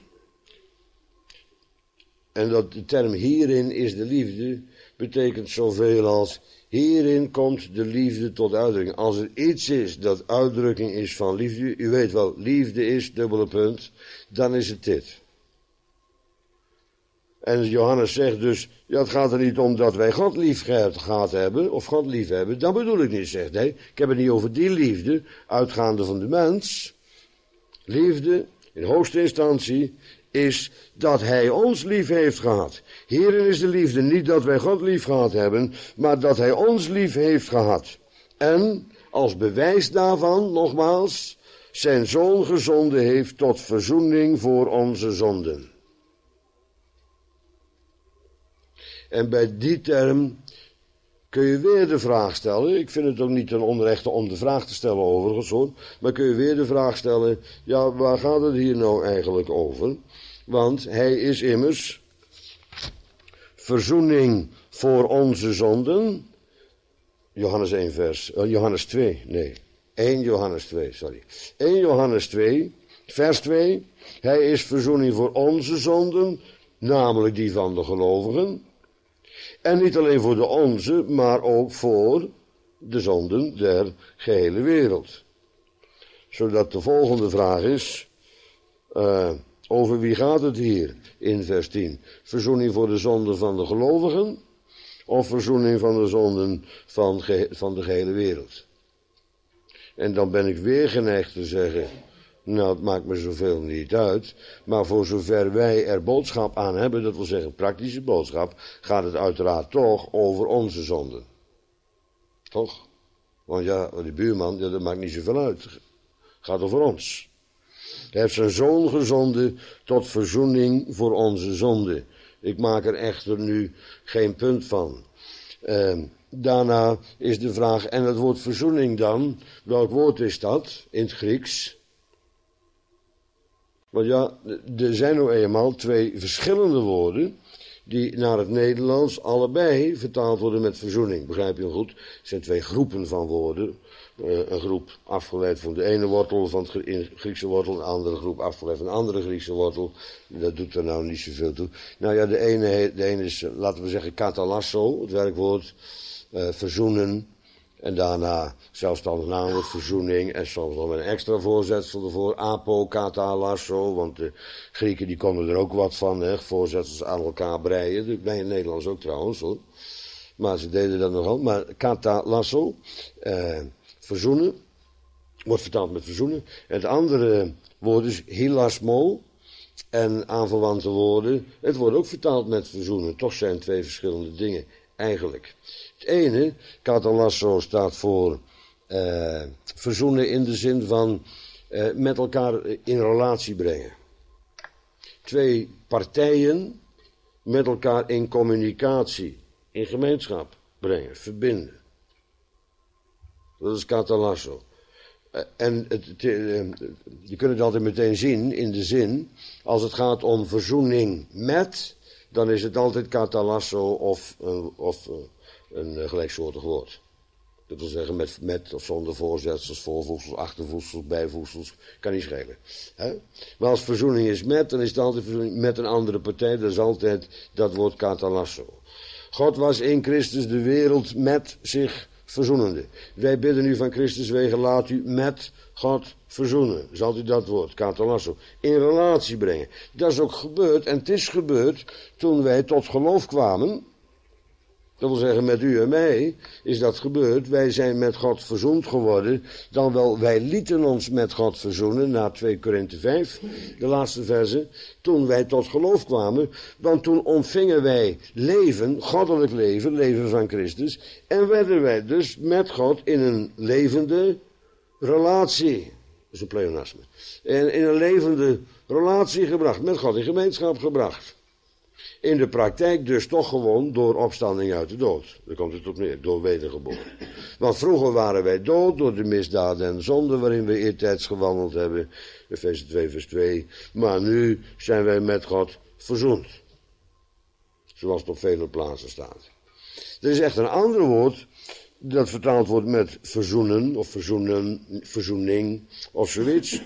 En dat de term hierin is de liefde betekent zoveel als hierin komt de liefde tot uitdrukking. Als er iets is dat uitdrukking is van liefde, u weet wel, liefde is, dubbele punt, dan is het dit. En Johannes zegt dus, ja, het gaat er niet om dat wij God lief gehad hebben, of God lief hebben. Dat bedoel ik niet, zegt hij. Ik heb het niet over die liefde, uitgaande van de mens. Liefde, in hoogste instantie, is dat hij ons lief heeft gehad. Hierin is de liefde niet dat wij God lief gehad hebben, maar dat hij ons lief heeft gehad. En als bewijs daarvan, nogmaals, zijn zoon gezonden heeft tot verzoening voor onze zonden. En bij die term kun je weer de vraag stellen, ik vind het ook niet een onrechte om de vraag te stellen overigens hoor, maar kun je weer de vraag stellen, ja, waar gaat het hier nou eigenlijk over? Want hij is immers verzoening voor onze zonden. Johannes één vers, uh, Johannes twee, nee, één Johannes twee, sorry. één Johannes twee, vers twee, hij is verzoening voor onze zonden, namelijk die van de gelovigen. En niet alleen voor de onze, maar ook voor de zonden der gehele wereld. Zodat de volgende vraag is, uh, over wie gaat het hier in vers tien? Verzoening voor de zonden van de gelovigen of verzoening van de zonden van, ge- van de gehele wereld? En dan ben ik weer geneigd te zeggen, nou, het maakt me zoveel niet uit, maar voor zover wij er boodschap aan hebben, dat wil zeggen praktische boodschap, gaat het uiteraard toch over onze zonden. Toch? Want ja, die buurman, ja, dat maakt niet zoveel uit. Het gaat over ons. Hij heeft zijn zoon gezonden tot verzoening voor onze zonden. Ik maak er echter nu geen punt van. Uh, daarna is de vraag, en het woord verzoening dan, welk woord is dat in het Grieks? Want ja, er zijn nou eenmaal twee verschillende woorden die naar het Nederlands allebei vertaald worden met verzoening. Begrijp je goed? Het zijn twee groepen van woorden. Uh, een groep afgeleid van de ene wortel van het Griekse wortel, een andere groep afgeleid van de andere Griekse wortel. Dat doet er nou niet zoveel toe. Nou ja, de ene, de ene is, laten we zeggen, katalasso, het werkwoord, uh, verzoenen. En daarna zelfstandig naamwoord verzoening en soms nog met een extra voorzetsel ervoor, apo, kata, lasso, want de Grieken die konden er ook wat van, hè, voorzetsels aan elkaar breien, dat bij in het Nederlands ook trouwens hoor, maar ze deden dat nogal, maar kata, lasso, eh, verzoenen, wordt vertaald met verzoenen. Het andere woord is hilasmo en aanverwante woorden, het wordt ook vertaald met verzoenen, toch zijn het twee verschillende dingen, eigenlijk. Het ene, katalasso, staat voor uh, verzoenen in de zin van uh, met elkaar in relatie brengen. Twee partijen met elkaar in communicatie, in gemeenschap brengen, verbinden. Dat is katalasso. Uh, en het, het, uh, je kunt het altijd meteen zien in de zin, als het gaat om verzoening met, dan is het altijd katalasso of, uh, of uh, een uh, gelijksoortig woord. Dat wil zeggen met, met of zonder voorzetsels, voorvoegsels, achtervoegsels, bijvoegsels, kan niet schelen. He? Maar als verzoening is met, dan is het altijd verzoening met een andere partij, dat is altijd dat woord katalasso. God was in Christus de wereld met zich verzoenende. Wij bidden u van Christus wegen, laat u met God verzoenen. Dat is altijd dat woord, katalasso. In relatie brengen. Dat is ook gebeurd, en het is gebeurd toen wij tot geloof kwamen. Dat wil zeggen, met u en mij is dat gebeurd. Wij zijn met God verzoend geworden. Dan wel, wij lieten ons met God verzoenen, na twee Korinthe vijf, de laatste verse. Toen wij tot geloof kwamen, want toen ontvingen wij leven, goddelijk leven, leven van Christus. En werden wij dus met God in een levende relatie. Dat is een pleonasme. En in een levende relatie gebracht, met God in gemeenschap gebracht. In de praktijk dus toch gewoon door opstanding uit de dood. Daar komt het op neer, door wedergeboren. Want vroeger waren wij dood door de misdaden en zonden waarin we eertijds gewandeld hebben. Efeze twee vers twee. Maar nu zijn wij met God verzoend. Zoals het op vele plaatsen staat. Er is echt een ander woord dat vertaald wordt met verzoenen of verzoenen, verzoening of zoiets.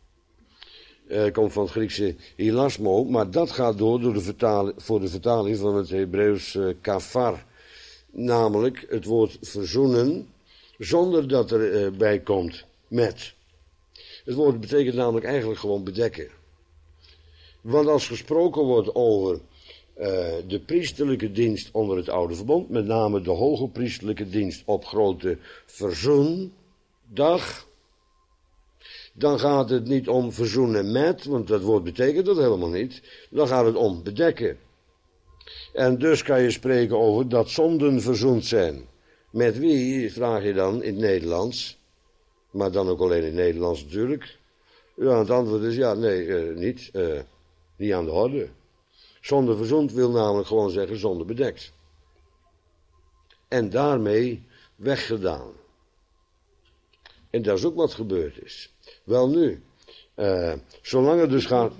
Uh, komt van het Griekse hilasmo, maar dat gaat door, door de vertaling, voor de vertaling van het Hebreeuws uh, kafar. Namelijk het woord verzoenen, zonder dat er uh, bij komt met. Het woord betekent namelijk eigenlijk gewoon bedekken. Want als gesproken wordt over uh, de priesterlijke dienst onder het oude verbond, met name de hoge priesterlijke dienst op grote verzoendag, dan gaat het niet om verzoenen met, want dat woord betekent dat helemaal niet, dan gaat het om bedekken. En dus kan je spreken over dat zonden verzoend zijn. Met wie, vraag je dan in het Nederlands, maar dan ook alleen in het Nederlands natuurlijk. Ja, het antwoord is ja, nee, uh, niet, uh, niet aan de orde. Zonde verzoend wil namelijk gewoon zeggen zonde bedekt. En daarmee weggedaan. En dat is ook wat gebeurd is. Wel nu, uh, zolang het dus gaat...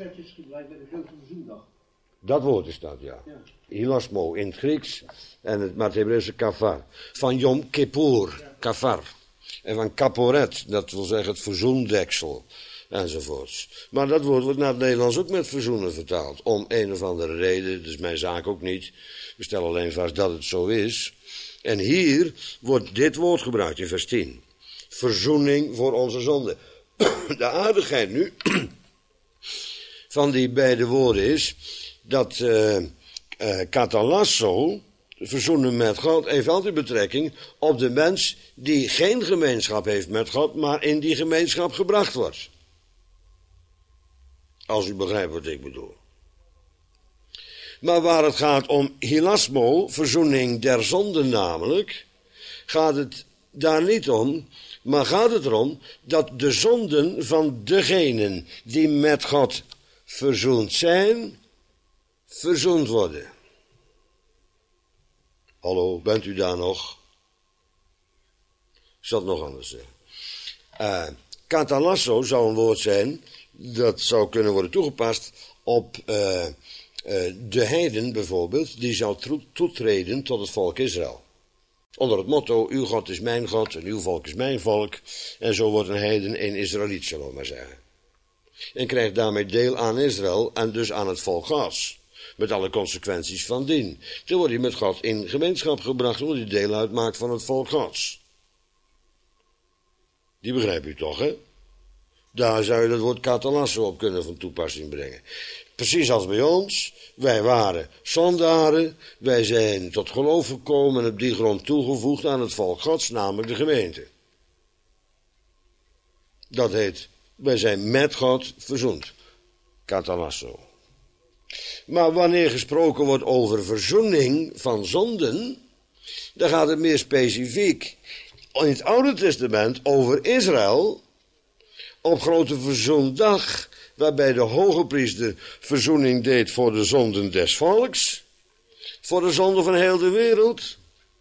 Dat woord is dat, ja. ja. Hilasmo in het Grieks en het, maar het Hebreeuwse kafar. Van Yom Kippur, kafar. En van kaporet, dat wil zeggen het verzoendeksel. Enzovoorts. Maar dat woord wordt naar het Nederlands ook met verzoenen vertaald. Om een of andere reden, dat is mijn zaak ook niet. We stellen alleen vast dat het zo is. En hier wordt dit woord gebruikt in vers tien. Verzoening voor onze zonde. De aardigheid nu van die beide woorden is dat uh, uh, katalasso, verzoenen met God, heeft altijd betrekking op de mens die geen gemeenschap heeft met God, maar in die gemeenschap gebracht wordt. Als u begrijpt wat ik bedoel. Maar waar het gaat om hilasmo, verzoening der zonden namelijk, gaat het daar niet om, maar gaat het erom dat de zonden van degenen die met God verzoend zijn, verzoend worden. Hallo, bent u daar nog? Ik zal het nog anders zeggen. Uh, katalasso zou een woord zijn dat zou kunnen worden toegepast op uh, uh, de heiden bijvoorbeeld, die zou toetreden tot het volk Israël. Onder het motto, uw God is mijn God en uw volk is mijn volk. En zo wordt een heiden een Israëliet, zullen we maar zeggen. En krijgt daarmee deel aan Israël en dus aan het volk Gods. Met alle consequenties van dien. Dan wordt hij met God in gemeenschap gebracht, omdat hij deel uitmaakt van het volk Gods. Die begrijp u toch, hè? Daar zou je het woord katalasso op kunnen van toepassing brengen. Precies als bij ons. Wij waren zondaren. Wij zijn tot geloof gekomen en op die grond toegevoegd aan het volk Gods, namelijk de gemeente. Dat heet, wij zijn met God verzoend. Katalasso. Maar wanneer gesproken wordt over verzoening van zonden, dan gaat het meer specifiek in het Oude Testament over Israël op grote verzoendag, waarbij de hoge priester verzoening deed voor de zonden des volks, voor de zonde van heel de wereld.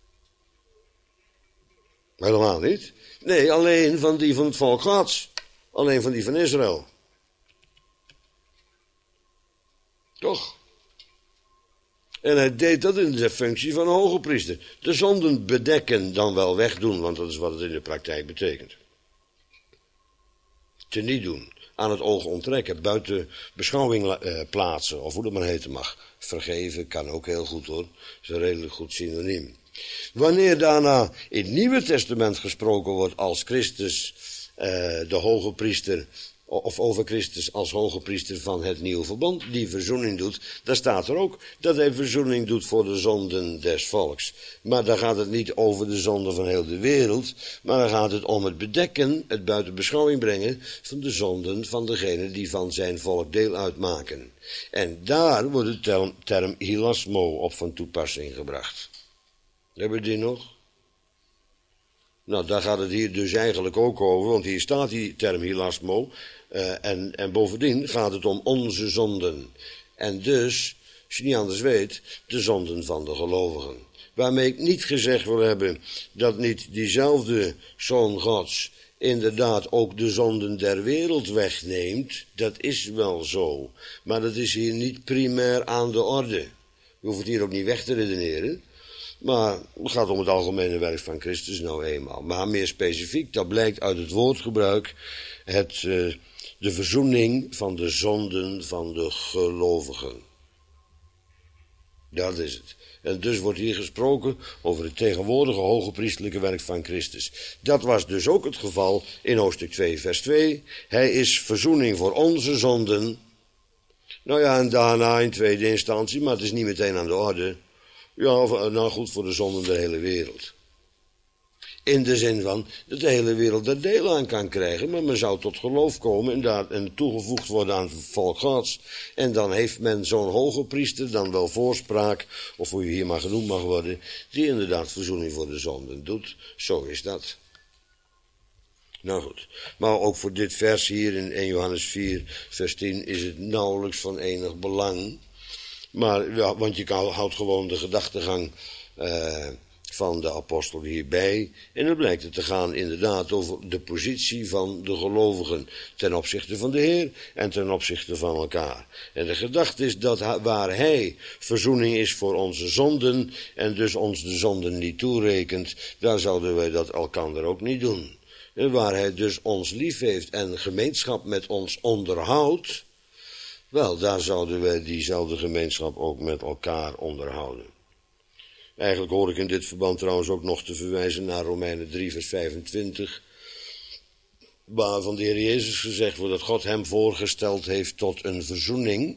Helemaal niet. Nee, alleen van die van het volk Gods. Alleen van die van Israël. Toch? En hij deed dat in de functie van een hoge priester. De zonden bedekken, dan wel wegdoen, want dat is wat het in de praktijk betekent. Te niet doen, aan het oog onttrekken, buiten beschouwing uh, plaatsen, of hoe dat maar heten mag. Vergeven kan ook heel goed hoor, is een redelijk goed synoniem. Wanneer daarna in het Nieuwe Testament gesproken wordt als Christus, uh, de hoge priester, of over Christus als hoge priester van het nieuwe verbond, die verzoening doet, dan staat er ook dat hij verzoening doet voor de zonden des volks. Maar dan gaat het niet over de zonden van heel de wereld, maar dan gaat het om het bedekken, het buiten beschouwing brengen van de zonden van degenen die van zijn volk deel uitmaken. En daar wordt de term, term hilasmo op van toepassing gebracht. Hebben we die nog? Nou, daar gaat het hier dus eigenlijk ook over, want hier staat die term hilasmo. Uh, en, en bovendien gaat het om onze zonden. En dus, als je niet anders weet, de zonden van de gelovigen. Waarmee ik niet gezegd wil hebben dat niet diezelfde Zoon Gods inderdaad ook de zonden der wereld wegneemt. Dat is wel zo. Maar dat is hier niet primair aan de orde. Je hoeft het hier ook niet weg te redeneren. Maar het gaat om het algemene werk van Christus nou eenmaal. Maar meer specifiek, dat blijkt uit het woordgebruik, het, uh, de verzoening van de zonden van de gelovigen. Dat is het. En dus wordt hier gesproken over het tegenwoordige hoge priesterlijke werk van Christus. Dat was dus ook het geval in hoofdstuk twee vers twee. Hij is verzoening voor onze zonden Nou ja, en daarna in tweede instantie, maar het is niet meteen aan de orde. Ja, nou goed, voor de zonden der hele wereld. In de zin van dat de hele wereld er deel aan kan krijgen, maar men zou tot geloof komen en, daar, en toegevoegd worden aan het volk Gods. En dan heeft men zo'n hoge priester, dan wel voorspraak, of hoe je hier maar genoemd mag worden, die inderdaad verzoening voor de zonden doet. Zo is dat. Nou goed, maar ook voor dit vers hier in Eerste Johannes vier, vers tien is het nauwelijks van enig belang. Maar, ja, want je houdt gewoon de gedachtegang uh, van de apostel hierbij. En dan blijkt het te gaan inderdaad over de positie van de gelovigen ten opzichte van de Heer en ten opzichte van elkaar. En de gedachte is dat waar hij verzoening is voor onze zonden en dus ons de zonden niet toerekent, daar zouden wij dat elkander ook niet doen. En waar hij dus ons lief heeft en gemeenschap met ons onderhoudt, wel, daar zouden wij diezelfde gemeenschap ook met elkaar onderhouden. Eigenlijk hoor ik in dit verband trouwens ook nog te verwijzen naar Romeinen drie, vers vijfentwintig, waar van de Heer Jezus gezegd wordt dat God hem voorgesteld heeft tot een verzoening.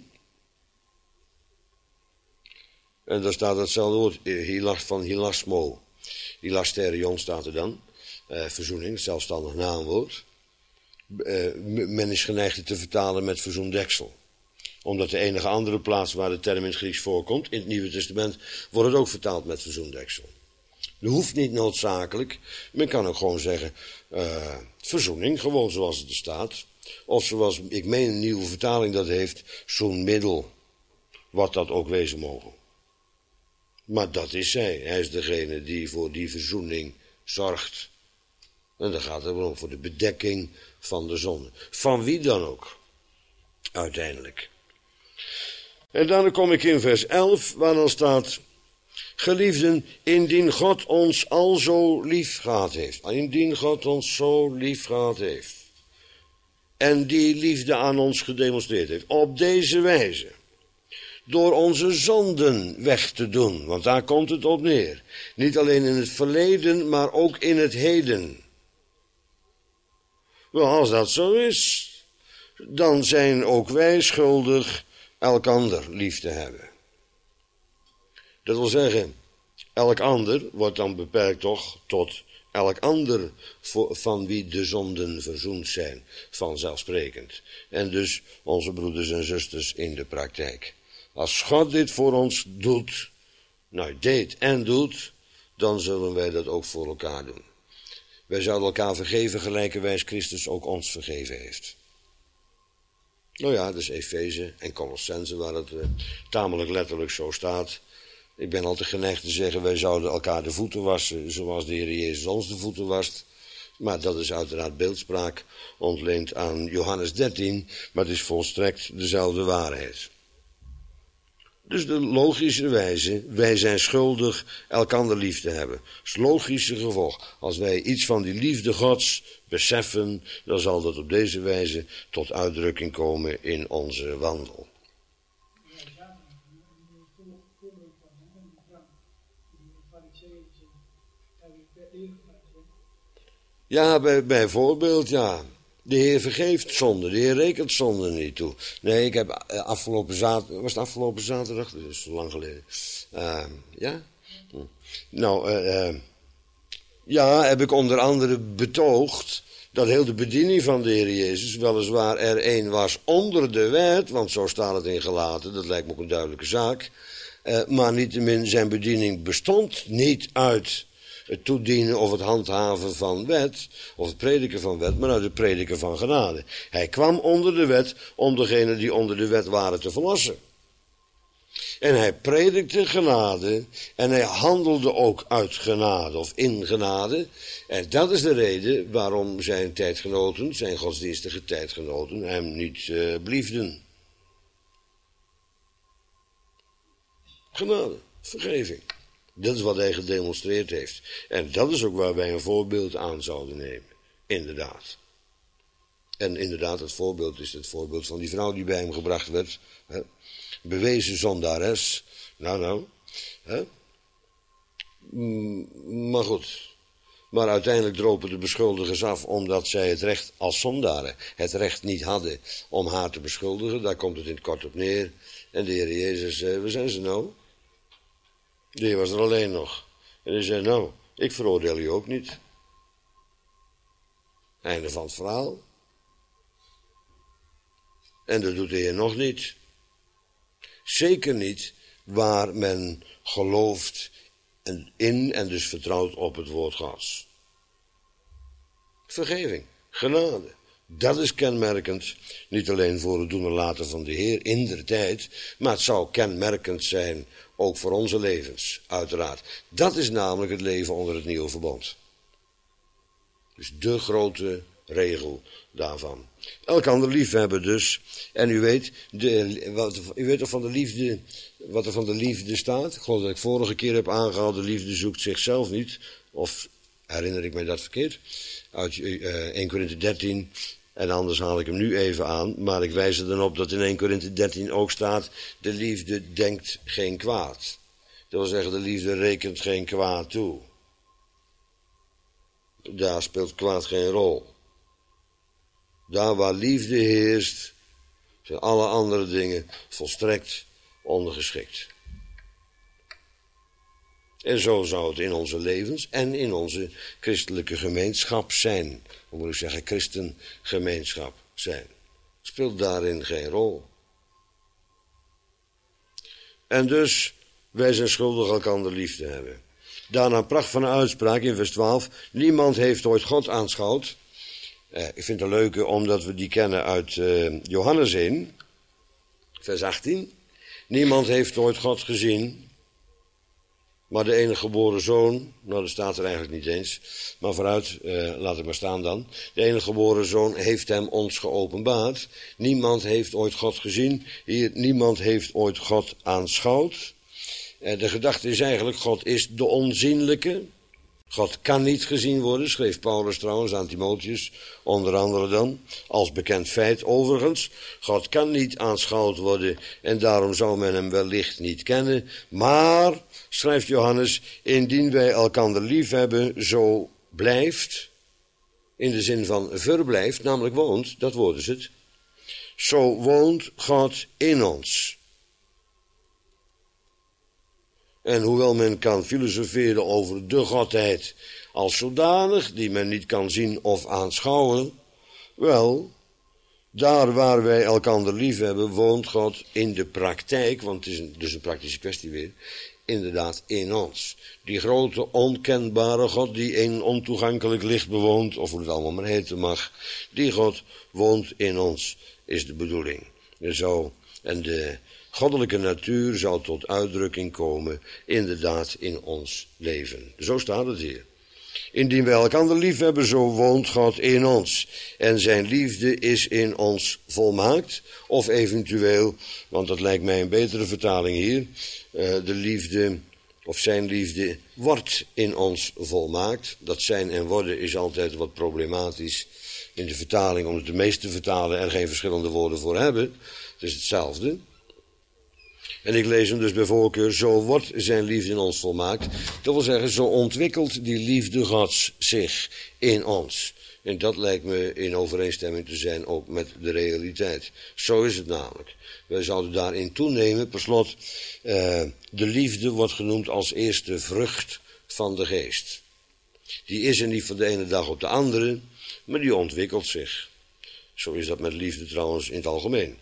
En daar staat hetzelfde woord, hilas, van hilasmo. Hilasterion staat er dan. Uh, verzoening, zelfstandig naamwoord. Uh, men is geneigd het te vertalen met verzoendeksel. Omdat de enige andere plaats waar de term in het Grieks voorkomt, in het Nieuwe Testament, wordt het ook vertaald met verzoendeksel. Dat hoeft niet noodzakelijk. Men kan ook gewoon zeggen, uh, verzoening, gewoon zoals het er staat. Of zoals, ik meen een nieuwe vertaling dat heeft, zo'n middel. Wat dat ook wezen mogen. Maar dat is hij. Hij is degene die voor die verzoening zorgt. En dan gaat het om voor de bedekking van de zonde. Van wie dan ook. Uiteindelijk. En dan kom ik in vers elf, waar dan staat: geliefden, indien God ons al zo lief gehad heeft. Indien God ons zo lief gehad heeft. En die liefde aan ons gedemonstreerd heeft. Op deze wijze. Door onze zonden weg te doen. Want daar komt het op neer. Niet alleen in het verleden, maar ook in het heden. Wel, als dat zo is, dan zijn ook wij schuldig elkander lief te hebben. Dat wil zeggen, elk ander wordt dan beperkt toch tot elk ander van wie de zonden verzoend zijn, vanzelfsprekend. En dus onze broeders en zusters in de praktijk. Als God dit voor ons doet, nou deed en doet, dan zullen wij dat ook voor elkaar doen. Wij zouden elkaar vergeven gelijkerwijs Christus ook ons vergeven heeft. Nou ja, dus Efeze en Colossense, waar het uh, tamelijk letterlijk zo staat. Ik ben altijd geneigd te zeggen, wij zouden elkaar de voeten wassen zoals de Heer Jezus ons de voeten wast. Maar dat is uiteraard beeldspraak, ontleend aan Johannes dertien, maar het is volstrekt dezelfde waarheid. Dus de logische wijze, wij zijn schuldig elkander lief te hebben. Dat is het logische gevolg. Als wij iets van die liefde Gods beseffen, dan zal dat op deze wijze tot uitdrukking komen in onze wandel. Ja, bij, bijvoorbeeld, ja. De Heer vergeeft zonde, de Heer rekent zonde niet toe. Nee, ik heb afgelopen zaterdag, was het afgelopen zaterdag? Dat is lang geleden. Uh, ja? Hm. Nou, uh, uh, ja, heb ik onder andere betoogd dat heel de bediening van de Heer Jezus weliswaar er één was onder de wet, want zo staat het in Gelaten, dat lijkt me ook een duidelijke zaak. Uh, maar niettemin zijn bediening bestond niet uit het toedienen of het handhaven van wet, of het prediken van wet, maar uit het prediken van genade. Hij kwam onder de wet om degenen die onder de wet waren te verlossen. En hij predikte genade en hij handelde ook uit genade of in genade. En dat is de reden waarom zijn tijdgenoten, zijn godsdienstige tijdgenoten, hem niet uh, bliefden. Genade, vergeving. Dat is wat hij gedemonstreerd heeft. En dat is ook waar wij een voorbeeld aan zouden nemen. Inderdaad. En inderdaad, het voorbeeld is het voorbeeld van die vrouw die bij hem gebracht werd. Hè? Bewezen zondares. Nou, nou. Hè? Maar goed. Maar uiteindelijk dropen de beschuldigers af omdat zij het recht als zondaren, het recht niet hadden om haar te beschuldigen. Daar komt het in het kort op neer. En de Heer Jezus zei, waar zijn ze nou? De Heer was er alleen nog. En hij zei, nou, ik veroordeel u ook niet. Einde van het verhaal. En dat doet de Heer nog niet. Zeker niet waar men gelooft en in en dus vertrouwt op het woord Gods. Vergeving, genade, dat is kenmerkend, niet alleen voor het doen en laten van de Heer in der tijd, maar het zou kenmerkend zijn ook voor onze levens, uiteraard. Dat is namelijk het leven onder het nieuwe verbond. Dus de grote regel daarvan. Elkander liefhebben dus. En u weet, de, wat, u weet toch van de liefde, wat er van de liefde staat? Ik geloof dat ik vorige keer heb aangehaald, de liefde zoekt zichzelf niet. Of herinner ik mij dat verkeerd? Uit uh, Eerste Korinthe dertien. En anders haal ik hem nu even aan. Maar ik wijs er dan op dat in Eerste Korinthe dertien ook staat, de liefde denkt geen kwaad. Dat wil zeggen, de liefde rekent geen kwaad toe. Daar speelt kwaad geen rol. Daar waar liefde heerst, zijn alle andere dingen volstrekt ondergeschikt. En zo zou het in onze levens en in onze christelijke gemeenschap zijn. Hoe moet ik zeggen, christengemeenschap zijn. Speelt daarin geen rol. En dus, wij zijn schuldig elkander lief te hebben. Daarna een pracht van een uitspraak in vers twaalf. Niemand heeft ooit God aanschouwd. Eh, ik vind het een leuke, omdat we die kennen uit uh, Johannes één, vers achttien. Niemand heeft ooit God gezien, maar de enige geboren zoon, nou dat staat er eigenlijk niet eens, maar vooruit, uh, laat het maar staan dan. De enige geboren zoon heeft hem ons geopenbaard. Niemand heeft ooit God gezien, hier, niemand heeft ooit God aanschouwd. Uh, de gedachte is eigenlijk, God is de onzienlijke. God kan niet gezien worden, schreef Paulus trouwens aan Timotheus, onder andere dan, als bekend feit overigens. God kan niet aanschouwd worden en daarom zou men hem wellicht niet kennen. Maar, schrijft Johannes, indien wij elkander lief hebben, zo blijft, in de zin van verblijft, namelijk woont, dat woord is het, zo woont God in ons. En hoewel men kan filosoferen over de Godheid als zodanig, die men niet kan zien of aanschouwen, wel, daar waar wij elkander lief hebben, woont God in de praktijk, want het is een, dus een praktische kwestie weer, inderdaad in ons. Die grote onkenbare God, die in ontoegankelijk licht bewoont, of hoe het allemaal maar heten mag, die God woont in ons, is de bedoeling. En zo, en de goddelijke natuur zou tot uitdrukking komen, inderdaad in ons leven. Zo staat het hier. Indien wij elkander lief hebben, zo woont God in ons. En zijn liefde is in ons volmaakt. Of eventueel, want dat lijkt mij een betere vertaling hier, de liefde, of zijn liefde wordt in ons volmaakt. Dat zijn en worden is altijd wat problematisch in de vertaling, omdat de meeste vertalen er geen verschillende woorden voor hebben. Het is hetzelfde. En ik lees hem dus bij voorkeur, zo wordt zijn liefde in ons volmaakt. Dat wil zeggen, zo ontwikkelt die liefde Gods zich in ons. En dat lijkt me in overeenstemming te zijn ook met de realiteit. Zo is het namelijk. Wij zouden daarin toenemen. Per slot, uh, de liefde wordt genoemd als eerste vrucht van de geest. Die is er niet van de ene dag op de andere, maar die ontwikkelt zich. Zo is dat met liefde trouwens in het algemeen.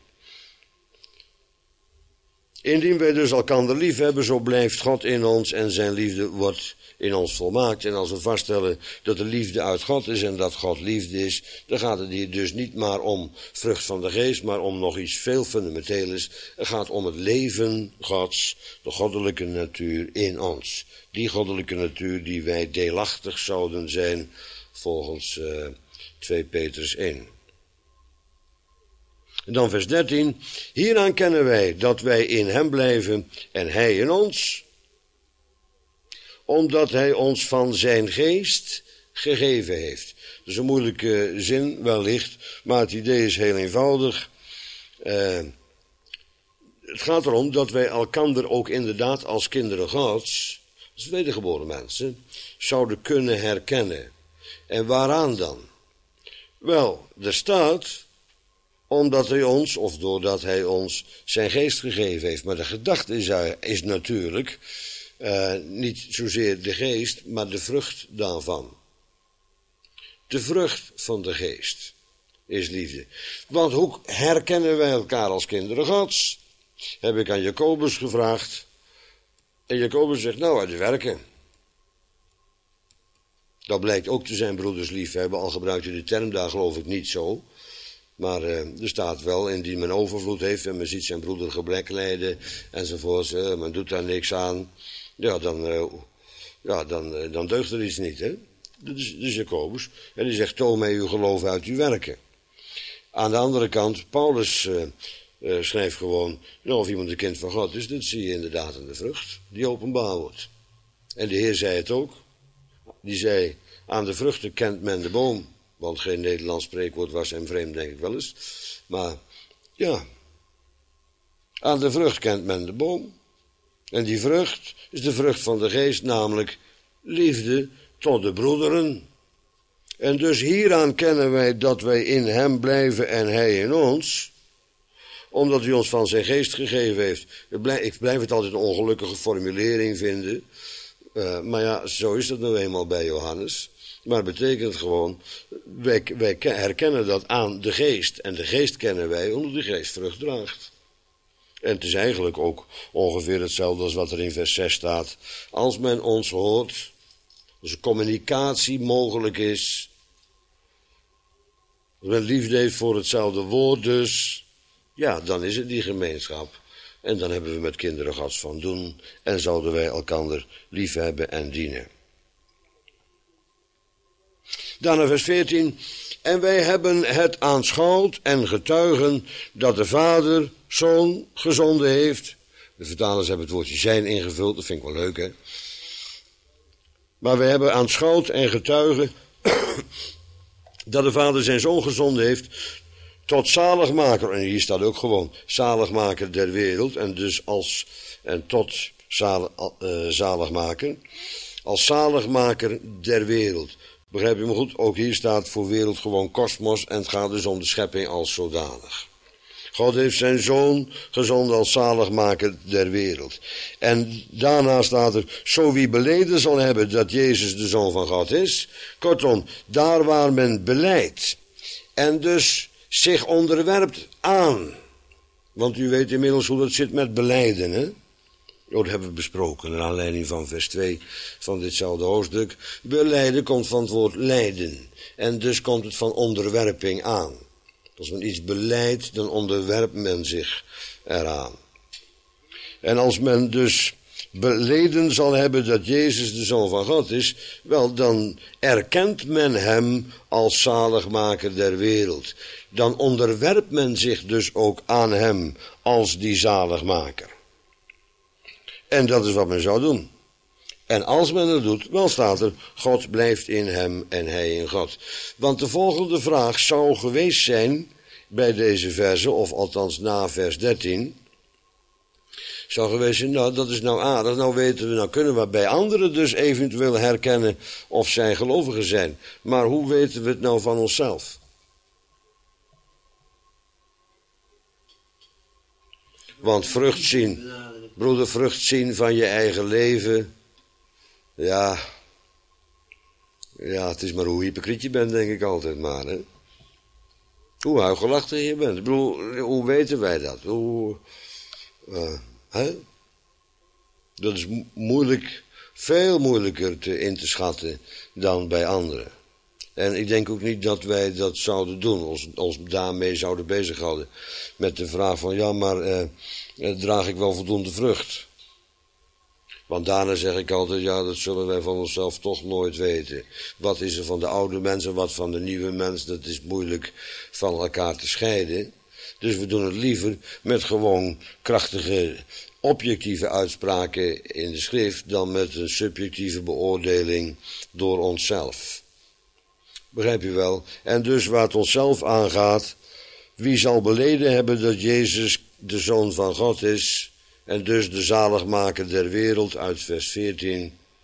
Indien wij dus elkander lief hebben, zo blijft God in ons en zijn liefde wordt in ons volmaakt. En als we vaststellen dat de liefde uit God is en dat God liefde is, dan gaat het hier dus niet maar om vrucht van de geest, maar om nog iets veel fundamenteels. Het gaat om het leven Gods, de goddelijke natuur in ons. Die goddelijke natuur die wij deelachtig zouden zijn volgens uh, twee Petrus één. En dan vers dertien. Hieraan kennen wij dat wij in hem blijven en hij in ons, omdat hij ons van zijn geest gegeven heeft. Dat is een moeilijke zin wellicht, maar het idee is heel eenvoudig. Uh, het gaat erom dat wij elkander ook inderdaad als kinderen Gods, als wedergeboren mensen, zouden kunnen herkennen. En waaraan dan? Wel, er staat, omdat hij ons, of doordat hij ons zijn geest gegeven heeft. Maar de gedachte is, is natuurlijk uh, niet zozeer de geest, maar de vrucht daarvan. De vrucht van de geest is liefde. Want hoe herkennen wij elkaar als kinderen Gods? Heb ik aan Jacobus gevraagd. En Jacobus zegt, nou, uit de werken. Dat blijkt ook te zijn broeders liefhebben, al gebruikt u de term daar geloof ik niet zo. Maar uh, er staat wel, indien men overvloed heeft en men ziet zijn broeder gebrek lijden enzovoorts, uh, men doet daar niks aan. Ja, dan, uh, ja, dan, uh, dan deugt er iets niet, hè. Dat is, dat is Jacobus. En die zegt, toon mij uw geloof uit uw werken. Aan de andere kant, Paulus uh, uh, schrijft gewoon, nou, of iemand een kind van God is, dat zie je inderdaad in de vrucht, die openbaar wordt. En de Heer zei het ook. Die zei, aan de vruchten kent men de boom. Want geen Nederlands spreekwoord was hem vreemd, denk ik wel eens. Maar, ja, aan de vrucht kent men de boom. En die vrucht is de vrucht van de geest, namelijk liefde tot de broederen. En dus hieraan kennen wij dat wij in hem blijven en hij in ons, omdat hij ons van zijn geest gegeven heeft. Ik blijf het altijd een ongelukkige formulering vinden, uh, maar ja, zo is het nou eenmaal bij Johannes. Maar het betekent gewoon, wij, wij herkennen dat aan de geest. En de geest kennen wij omdat de geest vrucht draagt. En het is eigenlijk ook ongeveer hetzelfde als wat er in vers zes staat. Als men ons hoort, als er communicatie mogelijk is, als men liefde heeft voor hetzelfde woord dus, ja, dan is het die gemeenschap. En dan hebben we met kinderen Gods van doen en zouden wij elkander lief hebben en dienen. Dan naar vers veertien. En wij hebben het aanschouwd en getuigen dat de Vader Zoon gezonden heeft. De vertalers hebben het woordje zijn ingevuld, dat vind ik wel leuk, hè. Maar wij hebben aanschouwd en getuigen dat de Vader zijn Zoon gezonden heeft tot zaligmaker. En hier staat ook gewoon zaligmaker der wereld. En dus als, en tot zalig, uh, zaligmaker. Als zaligmaker der wereld. Begrijp je me goed? Ook hier staat voor wereld gewoon kosmos en het gaat dus om de schepping als zodanig. God heeft zijn Zoon gezonden als zaligmaker der wereld. En daarna staat er, zo wie beleden zal hebben dat Jezus de Zoon van God is. Kortom, daar waar men belijdt en dus zich onderwerpt aan. Want u weet inmiddels hoe dat zit met belijden, hè? Dat hebben we besproken, naar aanleiding van vers twee van ditzelfde hoofdstuk. Belijden komt van het woord lijden. En dus komt het van onderwerping aan. Als men iets belijdt, dan onderwerpt men zich eraan. En als men dus beleden zal hebben dat Jezus de Zoon van God is, wel, dan erkent men hem als zaligmaker der wereld. Dan onderwerpt men zich dus ook aan hem als die zaligmaker. En dat is wat men zou doen. En als men het doet, wel staat er, God blijft in hem en hij in God. Want de volgende vraag zou geweest zijn bij deze verse, of althans na vers dertien, zou geweest zijn, nou dat is nou aardig, nou weten we, nou kunnen we bij anderen dus eventueel herkennen of zij gelovigen zijn. Maar hoe weten we het nou van onszelf? Want vrucht zien, broeder, vrucht zien van je eigen leven, ja, ja, het is maar hoe hypocriet je bent, denk ik altijd maar, hè. Hoe huichelachtig je bent. Ik bedoel, hoe weten wij dat? Hoe, uh, hè? Dat is moeilijk, veel moeilijker te, in te schatten dan bij anderen. En ik denk ook niet dat wij dat zouden doen, ons, ons daarmee zouden bezighouden. Met de vraag van, ja, maar eh, eh, draag ik wel voldoende vrucht? Want daarna zeg ik altijd, ja, dat zullen wij van onszelf toch nooit weten. Wat is er van de oude mens en wat van de nieuwe mens, dat is moeilijk van elkaar te scheiden. Dus we doen het liever met gewoon krachtige, objectieve uitspraken in de schrift dan met een subjectieve beoordeling door onszelf. Begrijp je wel? En dus waar het onszelf aangaat, wie zal beleden hebben dat Jezus de Zoon van God is en dus de zaligmaker der wereld uit vers veertien,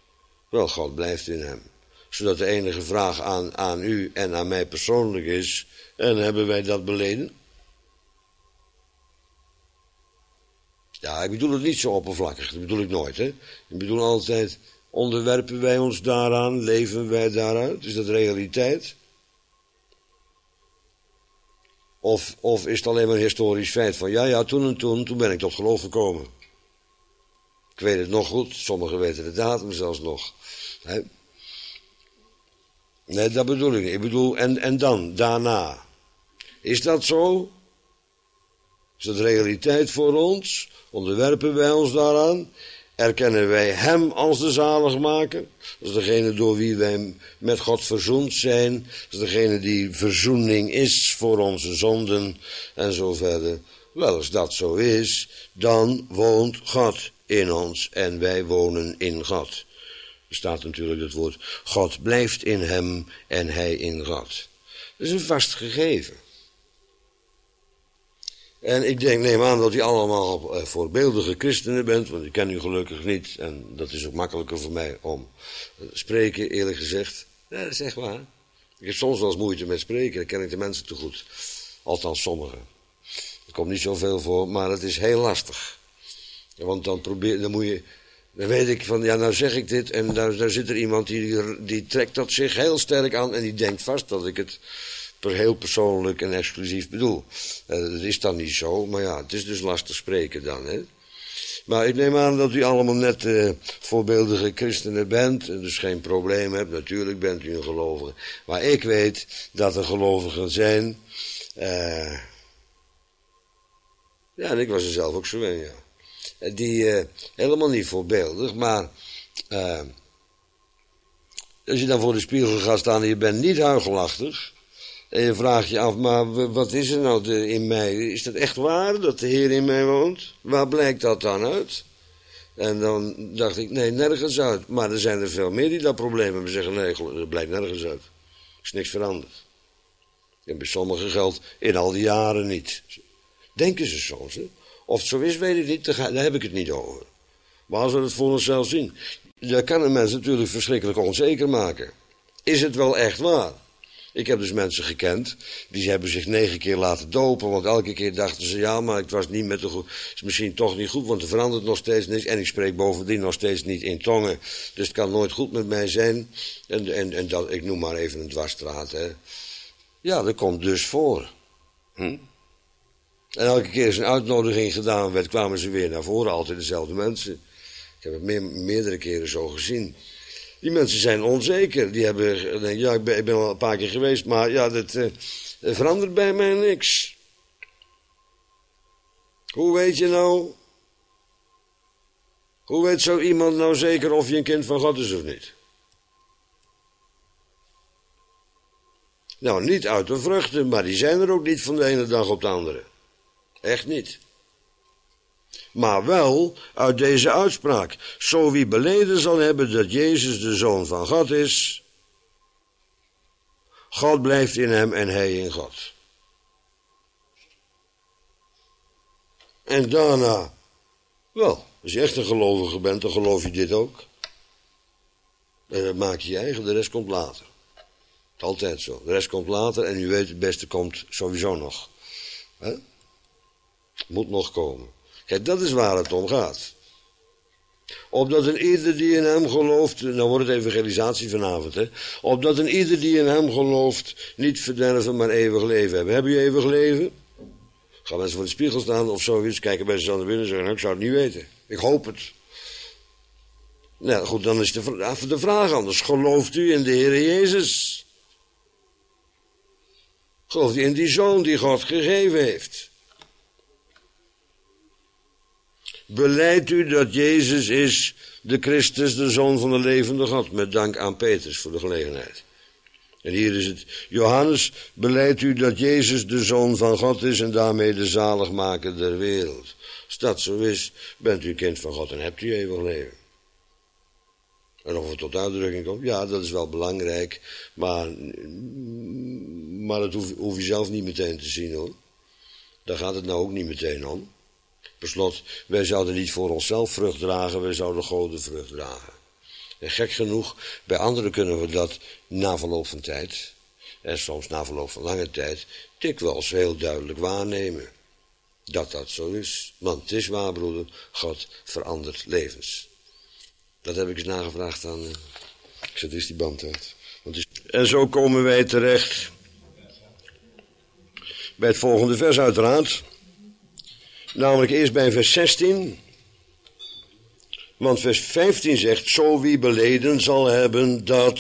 Wel, God blijft in hem. Zodat de enige vraag aan, aan u en aan mij persoonlijk is, en hebben wij dat beleden? Ja, ik bedoel het niet zo oppervlakkig, dat bedoel ik nooit, hè. Ik bedoel altijd, onderwerpen wij ons daaraan, leven wij daaruit? Is dat realiteit? Of, of is het alleen maar een historisch feit van, ja, ja, toen en toen, toen ben ik tot geloof gekomen. Ik weet het nog goed, sommigen weten de datum zelfs nog. Hè? Nee, dat bedoel ik niet. Ik bedoel, en, en dan, daarna. Is dat zo? Is dat realiteit voor ons? Onderwerpen wij ons daaraan? Erkennen wij hem als de zaligmaker? Dat is degene door wie wij met God verzoend zijn. Dat is degene die verzoening is voor onze zonden en zo verder. Wel, als dat zo is, dan woont God in ons en wij wonen in God. Er staat natuurlijk het woord, God blijft in hem en hij in God. Dat is een vast gegeven. En ik denk, neem aan dat u allemaal uh, voorbeeldige christenen bent, want ik ken u gelukkig niet. En dat is ook makkelijker voor mij om uh, spreken, eerlijk gezegd. Ja, dat is echt waar. Ik heb soms wel eens moeite met spreken, dan ken ik de mensen te goed. Althans sommigen. Er komt niet zoveel voor, maar het is heel lastig. Want dan probeer, dan moet je, dan weet ik van, ja, nou zeg ik dit en daar, daar zit er iemand die, die trekt dat zich heel sterk aan en die denkt vast dat ik het per heel persoonlijk en exclusief bedoel. Uh, dat is dan niet zo, maar ja, het is dus lastig spreken dan, hè. Maar ik neem aan dat u allemaal net uh, voorbeeldige christenen bent en dus geen probleem hebt. Natuurlijk bent u een gelovige. Maar ik weet dat er gelovigen zijn. Uh, ja, en ik was er zelf ook zo een, ja. Die uh, helemaal niet voorbeeldig, maar uh, als je dan voor de spiegel gaat staan en je bent niet huichelachtig. En je vraagt je af, maar wat is er nou de, in mij? Is dat echt waar, dat de Heer in mij woont? Waar blijkt dat dan uit? En dan dacht ik, nee, nergens uit. Maar er zijn er veel meer die dat probleem hebben. Zeggen, nee, dat blijkt nergens uit. Er is niks veranderd. En bij sommigen geldt in al die jaren niet. Denken ze soms, hè? Of het zo is, weet ik niet, daar, ga, daar heb ik het niet over. Maar als we het voor onszelf zien, dat kan een mens natuurlijk verschrikkelijk onzeker maken. Is het wel echt waar? Ik heb dus mensen gekend, die hebben zich negen keer laten dopen, want elke keer dachten ze, ja, maar het was niet met de goed, is misschien toch niet goed, want er verandert nog steeds niks, en ik spreek bovendien nog steeds niet in tongen, dus het kan nooit goed met mij zijn, en, en, en dat, ik noem maar even een dwarsstraat, hè. Ja, dat komt dus voor. Hm? En elke keer als een uitnodiging gedaan werd, kwamen ze weer naar voren, altijd dezelfde mensen. Ik heb het meer, meerdere keren zo gezien. Die mensen zijn onzeker. Die hebben, denk, ja, ik ben, ik ben al een paar keer geweest, maar ja, dat uh, verandert bij mij niks. Hoe weet je nou? Hoe weet zo iemand nou zeker of je een kind van God is of niet? Nou, niet uit de vruchten, maar die zijn er ook niet van de ene dag op de andere. Echt niet. Maar wel uit deze uitspraak. Zo wie beleden zal hebben dat Jezus de Zoon van God is, God blijft in hem en hij in God. En daarna, wel, als je echt een gelovige bent, dan geloof je dit ook. En dat maak je je eigen, de rest komt later. Het is altijd zo. De rest komt later en u weet, het beste komt sowieso nog. He? Moet nog komen. Kijk, dat is waar het om gaat. Opdat een ieder die in hem gelooft, nou wordt het evangelisatie vanavond, hè. Opdat een ieder die in hem gelooft, niet verderven, maar eeuwig leven hebben. Hebben je eeuwig leven? Gaan mensen voor de spiegel staan of zoiets, kijken bij ze aan de binnen en zeggen, nou, ik zou het niet weten. Ik hoop het. Nou goed, dan is de, de vraag anders. Gelooft u in de Heer Jezus? Gelooft u in die Zoon die God gegeven heeft? Belijdt u dat Jezus is de Christus, de Zoon van de levende God, met dank aan Petrus voor de gelegenheid. En hier is het, Johannes, belijdt u dat Jezus de Zoon van God is en daarmee de zaligmaker der wereld. Als dat zo is, bent u kind van God en hebt u eeuwig leven. En of het tot uitdrukking komt, ja, dat is wel belangrijk, maar, maar dat hoef, hoef je zelf niet meteen te zien, hoor. Daar gaat het nou ook niet meteen om. Per slot, wij zouden niet voor onszelf vrucht dragen, wij zouden God de vrucht dragen. En gek genoeg, bij anderen kunnen we dat na verloop van tijd, en soms na verloop van lange tijd, dikwijls heel duidelijk waarnemen. Dat dat zo is. Want het is waar, broeder, God verandert levens. Dat heb ik eens nagevraagd aan... Uh, ik zet eens die band uit. Want is... En zo komen wij terecht bij het volgende vers uiteraard. Namelijk eerst bij vers zestien. Want vers vijftien zegt, zo wie beleden zal hebben dat...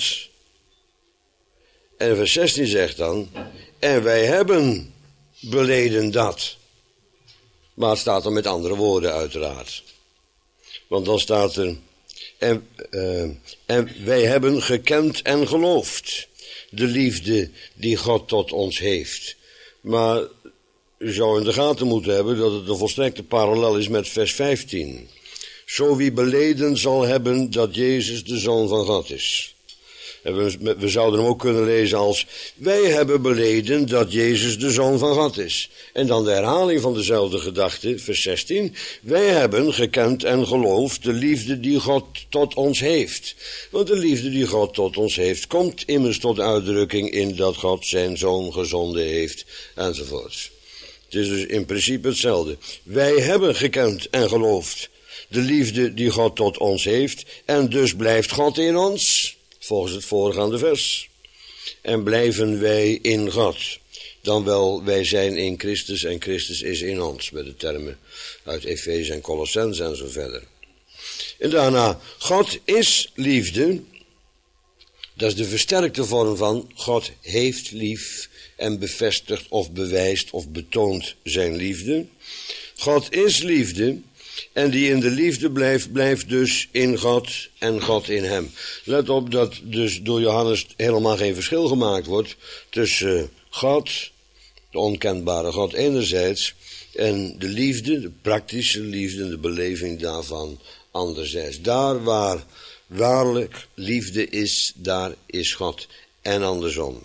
En vers zestien zegt dan, en wij hebben beleden dat. Maar het staat er met andere woorden uiteraard. Want dan staat er, en, uh, en wij hebben gekend en geloofd de liefde die God tot ons heeft. Maar u zou in de gaten moeten hebben dat het een volstrekte parallel is met vers vijftien. Zo wie beleden zal hebben dat Jezus de Zoon van God is. En we, we zouden hem ook kunnen lezen als, wij hebben beleden dat Jezus de Zoon van God is. En dan de herhaling van dezelfde gedachte, vers zestien. Wij hebben gekend en geloofd de liefde die God tot ons heeft. Want de liefde die God tot ons heeft, komt immers tot uitdrukking in dat God zijn Zoon gezonden heeft, enzovoorts. Het is dus in principe hetzelfde. Wij hebben gekend en geloofd de liefde die God tot ons heeft, en dus blijft God in ons, volgens het voorgaande vers. En blijven wij in God. Dan wel, wij zijn in Christus en Christus is in ons, met de termen uit Efeze en Colossens en zo verder. En daarna, God is liefde. Dat is de versterkte vorm van God heeft lief en bevestigt of bewijst of betoont zijn liefde. God is liefde. En die in de liefde blijft, blijft dus in God en God in hem. Let op dat dus door Johannes helemaal geen verschil gemaakt wordt tussen God, de onkenbare God enerzijds, en de liefde, de praktische liefde, de beleving daarvan anderzijds. Daar waar waarlijk liefde is, daar is God en andersom.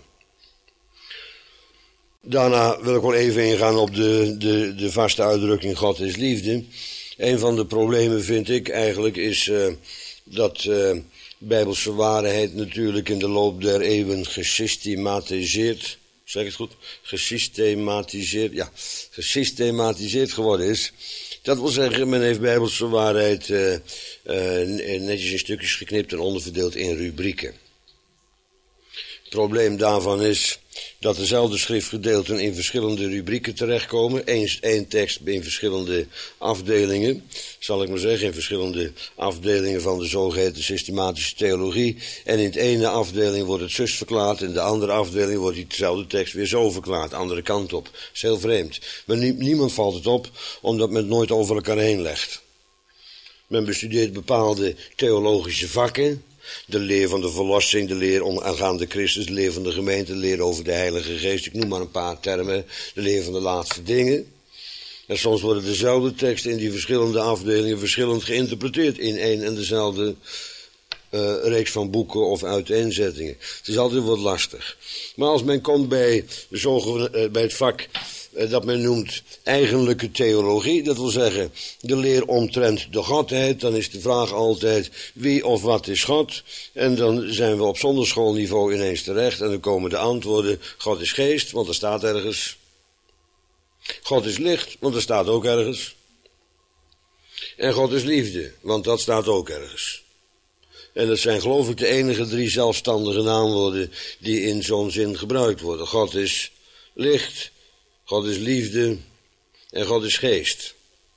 Daarna wil ik wel even ingaan op de, de, de vaste uitdrukking God is liefde. Een van de problemen vind ik eigenlijk is uh, dat uh, bijbelse waarheid natuurlijk in de loop der eeuwen gesystematiseerd, zeg ik het goed? Gesystematiseerd, ja, gesystematiseerd geworden is. Dat wil zeggen, men heeft bijbelse waarheid uh, uh, netjes in stukjes geknipt en onderverdeeld in rubrieken. Het probleem daarvan is dat dezelfde schriftgedeelten in verschillende rubrieken terechtkomen. Eén, één tekst in verschillende afdelingen, zal ik maar zeggen, in verschillende afdelingen van de zogeheten systematische theologie. En in de ene afdeling wordt het zus verklaard, in de andere afdeling wordt diezelfde tekst weer zo verklaard, andere kant op. Dat is heel vreemd. Maar nie, niemand valt het op, omdat men het nooit over elkaar heen legt. Men bestudeert bepaalde theologische vakken. De leer van de verlossing, de leer aangaande Christus, de leer van de gemeente, de leer over de Heilige Geest. Ik noem maar een paar termen. De leer van de laatste dingen. En soms worden dezelfde teksten in die verschillende afdelingen verschillend geïnterpreteerd in één en dezelfde uh, reeks van boeken of uiteenzettingen. Het is altijd wat lastig. Maar als men komt bij, zo, uh, bij het vak uh, dat men noemt eigenlijke theologie, dat wil zeggen de leer omtrent de Godheid, dan is de vraag altijd wie of wat is God? En dan zijn we op zonderschoolniveau ineens terecht en dan komen de antwoorden: God is geest, want er staat ergens. God is licht, want er staat ook ergens. En God is liefde, want dat staat ook ergens. En dat zijn geloof ik de enige drie zelfstandige naamwoorden die in zo'n zin gebruikt worden. God is licht, God is liefde en God is geest.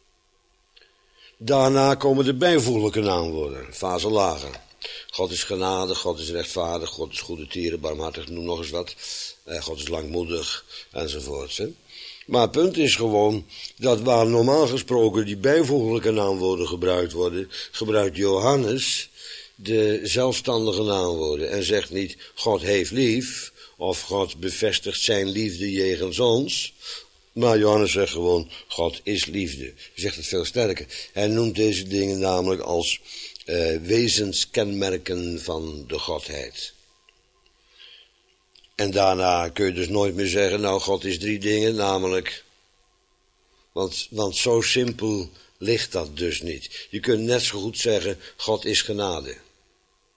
Daarna komen de bijvoeglijke naamwoorden, fase lager. God is genade, God is rechtvaardig, God is goede tieren, barmhartig, noem nog eens wat. Eh, God is langmoedig, enzovoorts. Hè. Maar het punt is gewoon dat waar normaal gesproken die bijvoeglijke naamwoorden gebruikt worden, gebruikt Johannes de zelfstandige naamwoorden en zegt niet God heeft lief of God bevestigt zijn liefde jegens ons. Maar Johannes zegt gewoon God is liefde. Hij zegt het veel sterker. Hij noemt deze dingen namelijk als uh, wezenskenmerken van de Godheid. En daarna kun je dus nooit meer zeggen, nou God is drie dingen, namelijk, want, want zo simpel ligt dat dus niet. Je kunt net zo goed zeggen, God is genade.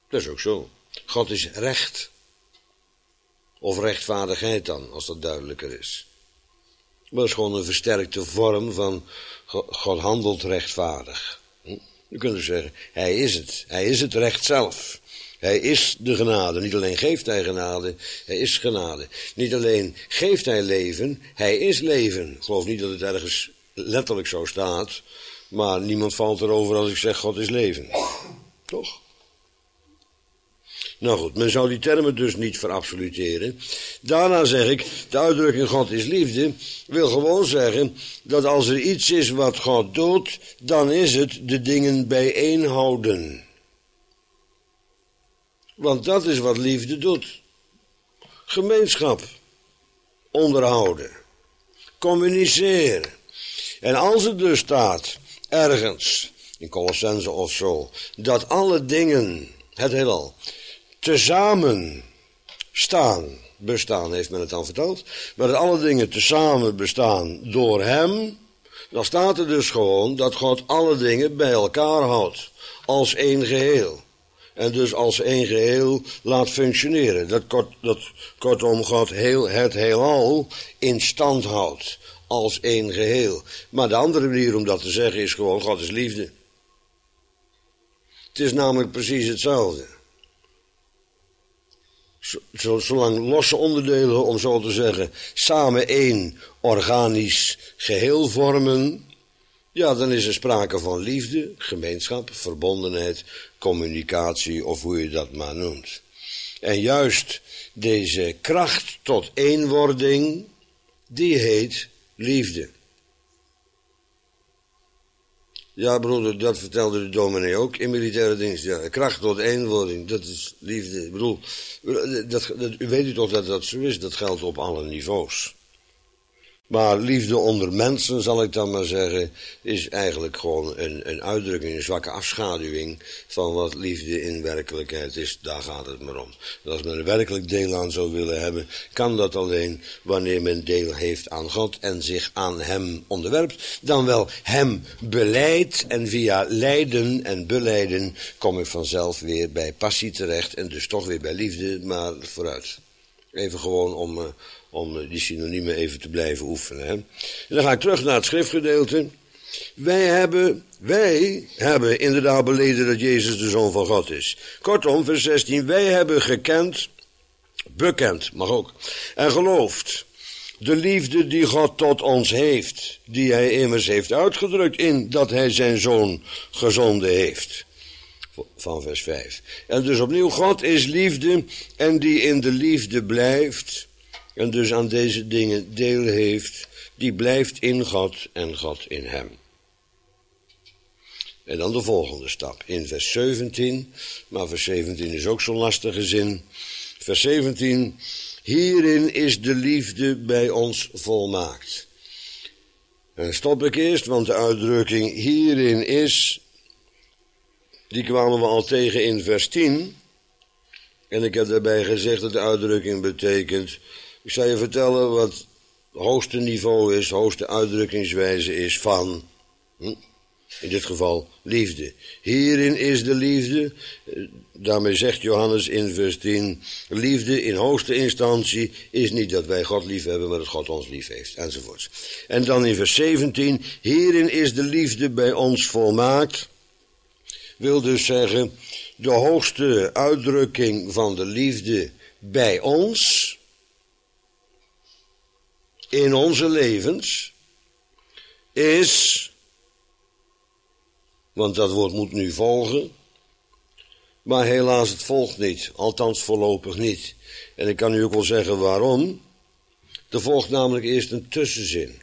Dat is ook zo. God is recht. Of rechtvaardigheid dan, als dat duidelijker is. Maar dat is gewoon een versterkte vorm van God handelt rechtvaardig. Je kunt dus zeggen, hij is het. Hij is het recht zelf. Hij is de genade. Niet alleen geeft hij genade, hij is genade. Niet alleen geeft hij leven, hij is leven. Ik geloof niet dat het ergens letterlijk zo staat, maar niemand valt erover als ik zeg God is leven. Toch? Nou goed, men zou die termen dus niet verabsoluteren. Daarna zeg ik, de uitdrukking God is liefde wil gewoon zeggen dat als er iets is wat God doet, dan is het de dingen bijeenhouden. Want dat is wat liefde doet. Gemeenschap onderhouden, communiceren. En als het dus staat, ergens, in Colossenzen of zo, dat alle dingen, het heelal, tezamen staan, bestaan heeft men het al verteld, maar dat alle dingen tezamen bestaan door hem, dan staat er dus gewoon dat God alle dingen bij elkaar houdt, als één geheel. En dus als één geheel laat functioneren. Dat, kort, dat kortom God heel, het heelal in stand houdt, als één geheel. Maar de andere manier om dat te zeggen is gewoon, God is liefde. Het is namelijk precies hetzelfde. Zolang losse onderdelen, om zo te zeggen, samen één organisch geheel vormen, ja, dan is er sprake van liefde, gemeenschap, verbondenheid, communicatie of hoe je dat maar noemt. En juist deze kracht tot eenwording, die heet liefde. Ja, broeder, dat vertelde de dominee ook in militaire dienst. Ja, kracht tot eenwording, dat is liefde. Ik bedoel, dat, dat, u weet u toch dat dat zo is, dat geldt op alle niveaus. Maar liefde onder mensen, zal ik dan maar zeggen, is eigenlijk gewoon een, een uitdrukking, een zwakke afschaduwing van wat liefde in werkelijkheid is. Daar gaat het maar om. En als men er werkelijk deel aan zou willen hebben, kan dat alleen wanneer men deel heeft aan God en zich aan hem onderwerpt. Dan wel hem belijdt en via lijden en belijden kom ik vanzelf weer bij passie terecht en dus toch weer bij liefde, maar vooruit. Even gewoon om... Uh, om die synoniemen even te blijven oefenen. Hè. En dan ga ik terug naar het schriftgedeelte. Wij hebben, wij hebben inderdaad beleden dat Jezus de Zoon van God is. Kortom, vers zestien, wij hebben gekend, bekend, mag ook, en geloofd de liefde die God tot ons heeft, die hij immers heeft uitgedrukt in dat hij zijn Zoon gezonden heeft. Van vers vijf. En dus opnieuw, God is liefde en die in de liefde blijft, en dus aan deze dingen deel heeft, die blijft in God en God in hem. En dan de volgende stap, in vers zeventien, maar vers zeventien is ook zo'n lastige zin. Vers zeventien, hierin is de liefde bij ons volmaakt. En stop ik eerst, want de uitdrukking hierin is, die kwamen we al tegen in vers tien. En ik heb daarbij gezegd dat de uitdrukking betekent, ik zal je vertellen wat het hoogste niveau is, hoogste uitdrukkingswijze is van, hm, in dit geval, liefde. Hierin is de liefde, daarmee zegt Johannes in vers tien, liefde in hoogste instantie is niet dat wij God lief hebben, maar dat God ons lief heeft, enzovoorts. En dan in vers zeventien, hierin is de liefde bij ons volmaakt, wil dus zeggen, de hoogste uitdrukking van de liefde bij ons, in onze levens, is, want dat woord moet nu volgen, maar helaas het volgt niet, althans voorlopig niet. En ik kan u ook wel zeggen waarom. Er volgt namelijk eerst een tussenzin.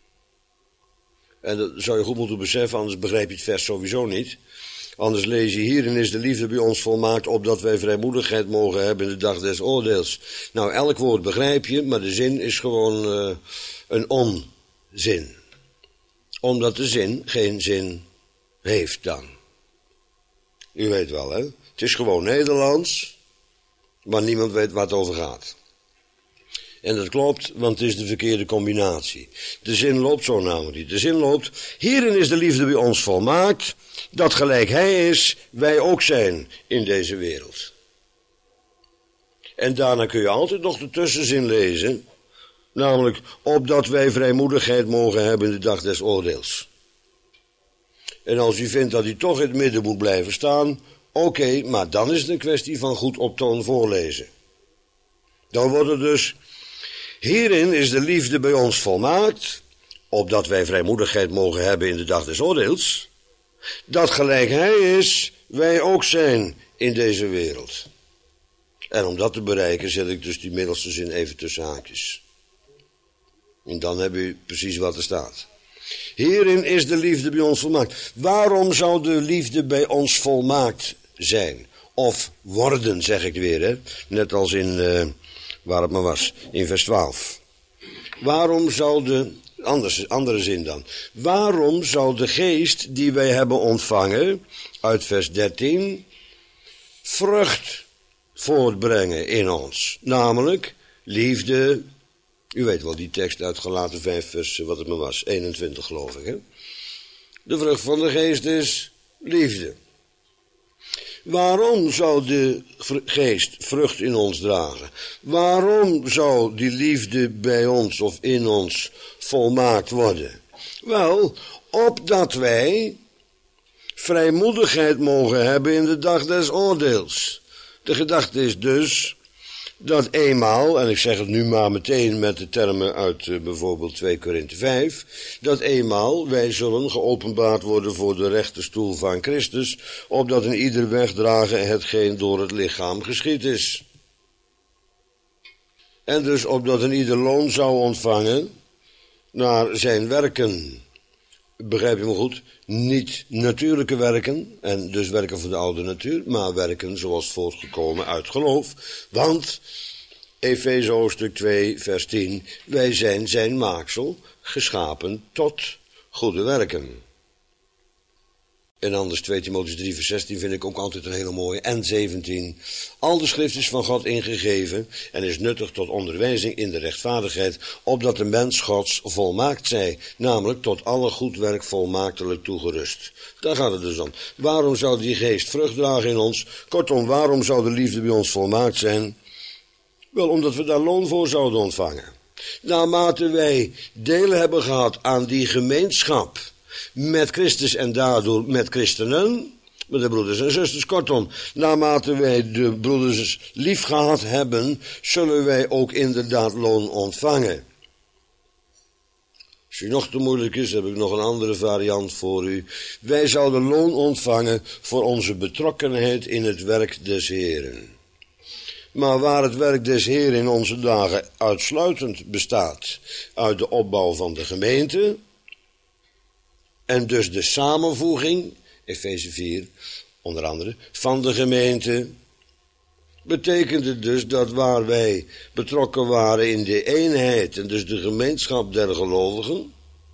En dat zou je goed moeten beseffen, anders begrijp je het vers sowieso niet. Anders lees je, hierin is de liefde bij ons volmaakt, opdat wij vrijmoedigheid mogen hebben in de dag des oordeels. Nou, elk woord begrijp je, maar de zin is gewoon uh, een onzin. Omdat de zin geen zin heeft dan. U weet wel, hè? Het is gewoon Nederlands, maar niemand weet waar het over gaat. En dat klopt, want het is de verkeerde combinatie. De zin loopt zo namelijk niet. De zin loopt, hierin is de liefde bij ons volmaakt, dat gelijk hij is, wij ook zijn in deze wereld. En daarna kun je altijd nog de tussenzin lezen, namelijk, opdat wij vrijmoedigheid mogen hebben in de dag des oordeels. En als u vindt dat u toch in het midden moet blijven staan, oké, okay, maar dan is het een kwestie van goed op toon voorlezen. Dan wordt het dus, hierin is de liefde bij ons volmaakt, opdat wij vrijmoedigheid mogen hebben in de dag des oordeels, dat gelijk hij is, wij ook zijn in deze wereld. En om dat te bereiken zet ik dus die middelste zin even tussen haakjes. En dan heb u precies wat er staat. Hierin is de liefde bij ons volmaakt. Waarom zou de liefde bij ons volmaakt zijn? Of worden, zeg ik weer, hè? Net als in, uh, waar het maar was, in vers twaalf. Waarom zou de, anders, andere zin dan. Waarom zou de geest die wij hebben ontvangen, uit vers dertien, vrucht voortbrengen in ons? Namelijk, liefde. U weet wel die tekst uit Galaten vijf, vers, wat het maar was, eenentwintig geloof ik, hè? De vrucht van de geest is liefde. Waarom zou de geest vrucht in ons dragen? Waarom zou die liefde bij ons of in ons volmaakt worden? Wel, opdat wij vrijmoedigheid mogen hebben in de dag des oordeels. De gedachte is dus dat eenmaal, en ik zeg het nu maar meteen met de termen uit uh, bijvoorbeeld twee Korinthe vijf, dat eenmaal wij zullen geopenbaard worden voor de rechterstoel van Christus, opdat in ieder wegdragen hetgeen door het lichaam geschied is. En dus opdat in ieder loon zou ontvangen naar zijn werken. Begrijp je me goed? Niet natuurlijke werken, en dus werken van de oude natuur, maar werken zoals voortgekomen uit geloof. Want, Efeze hoofdstuk twee, vers tien, wij zijn zijn maaksel, geschapen tot goede werken. En anders twee Timotheüs drie, vers zestien vind ik ook altijd een hele mooie. En zeventien. Al de schrift is van God ingegeven en is nuttig tot onderwijzing in de rechtvaardigheid, opdat de mens Gods volmaakt zij, namelijk tot alle goed werk volmaaktelijk toegerust. Daar gaat het dus om. Waarom zou die geest vrucht dragen in ons? Kortom, waarom zou de liefde bij ons volmaakt zijn? Wel, omdat we daar loon voor zouden ontvangen. Naarmate wij deel hebben gehad aan die gemeenschap met Christus en daardoor met christenen, met de broeders en zusters, kortom, naarmate wij de broeders lief gehad hebben, zullen wij ook inderdaad loon ontvangen. Als u nog te moeilijk is, heb ik nog een andere variant voor u. Wij zouden loon ontvangen voor onze betrokkenheid in het werk des Heeren. Maar waar het werk des Heeren in onze dagen uitsluitend bestaat uit de opbouw van de gemeente, en dus de samenvoeging, Efeze vier, onder andere, van de gemeente, betekent het dus dat waar wij betrokken waren in de eenheid, en dus de gemeenschap der gelovigen,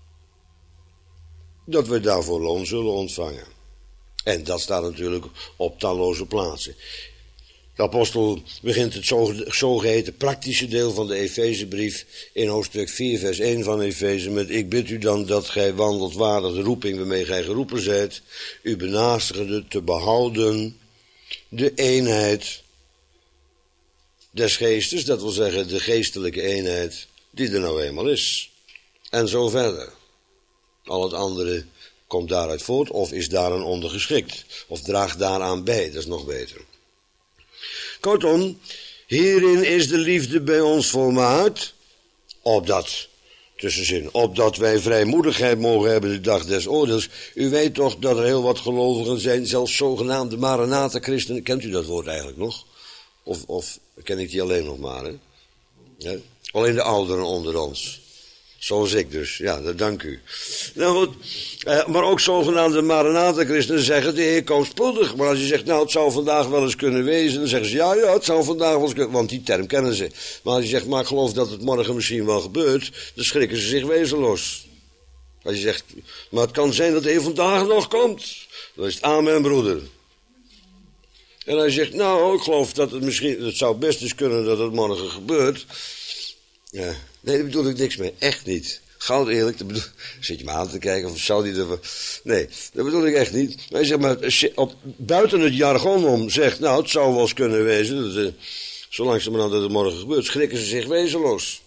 dat we daarvoor loon zullen ontvangen. En dat staat natuurlijk op talloze plaatsen. De apostel begint het zogeheten praktische deel van de Efezebrief in hoofdstuk vier, vers één van Efeze met: ik bid u dan dat gij wandelt waardig de roeping waarmee gij geroepen zijt, uw benaastigde te behouden, de eenheid des geestes, dat wil zeggen de geestelijke eenheid die er nou eenmaal is. En zo verder. Al het andere komt daaruit voort of is daaraan ondergeschikt of draagt daaraan bij, dat is nog beter. Kortom, hierin is de liefde bij ons volmaakt, opdat, tussenzin, opdat wij vrijmoedigheid mogen hebben de dag des oordeels. U weet toch dat er heel wat gelovigen zijn, zelfs zogenaamde Maranatha-christenen. Kent u dat woord eigenlijk nog? Of, of ken ik die alleen nog maar, hè? Ja? Alleen de ouderen onder ons. Zoals ik dus, ja, dat dank u. Nou goed, eh, maar ook zogenaamde Maranatha-christenen zeggen, de Heer komt spoedig. Maar als je zegt, nou, het zou vandaag wel eens kunnen wezen, dan zeggen ze, ja, ja, het zou vandaag wel eens kunnen, want die term kennen ze. Maar als je zegt, maar ik geloof dat het morgen misschien wel gebeurt, dan schrikken ze zich wezenloos. Als je zegt, maar het kan zijn dat hij vandaag nog komt, dan is het amen, broeder. En als je zegt, nou, ik geloof dat het misschien, het zou best eens kunnen dat het morgen gebeurt, Ja, nee, daar bedoel ik niks mee. Echt niet. Goud eerlijk, dat bedoel... Zit je me aan te kijken of zou die er... Nee, dat bedoel ik echt niet. Maar zeg maar, op, buiten het jargon om zegt... Nou, het zou wel eens kunnen wezen... Dat, uh, zo langzamerhand dat het morgen gebeurt... schrikken ze zich wezenloos.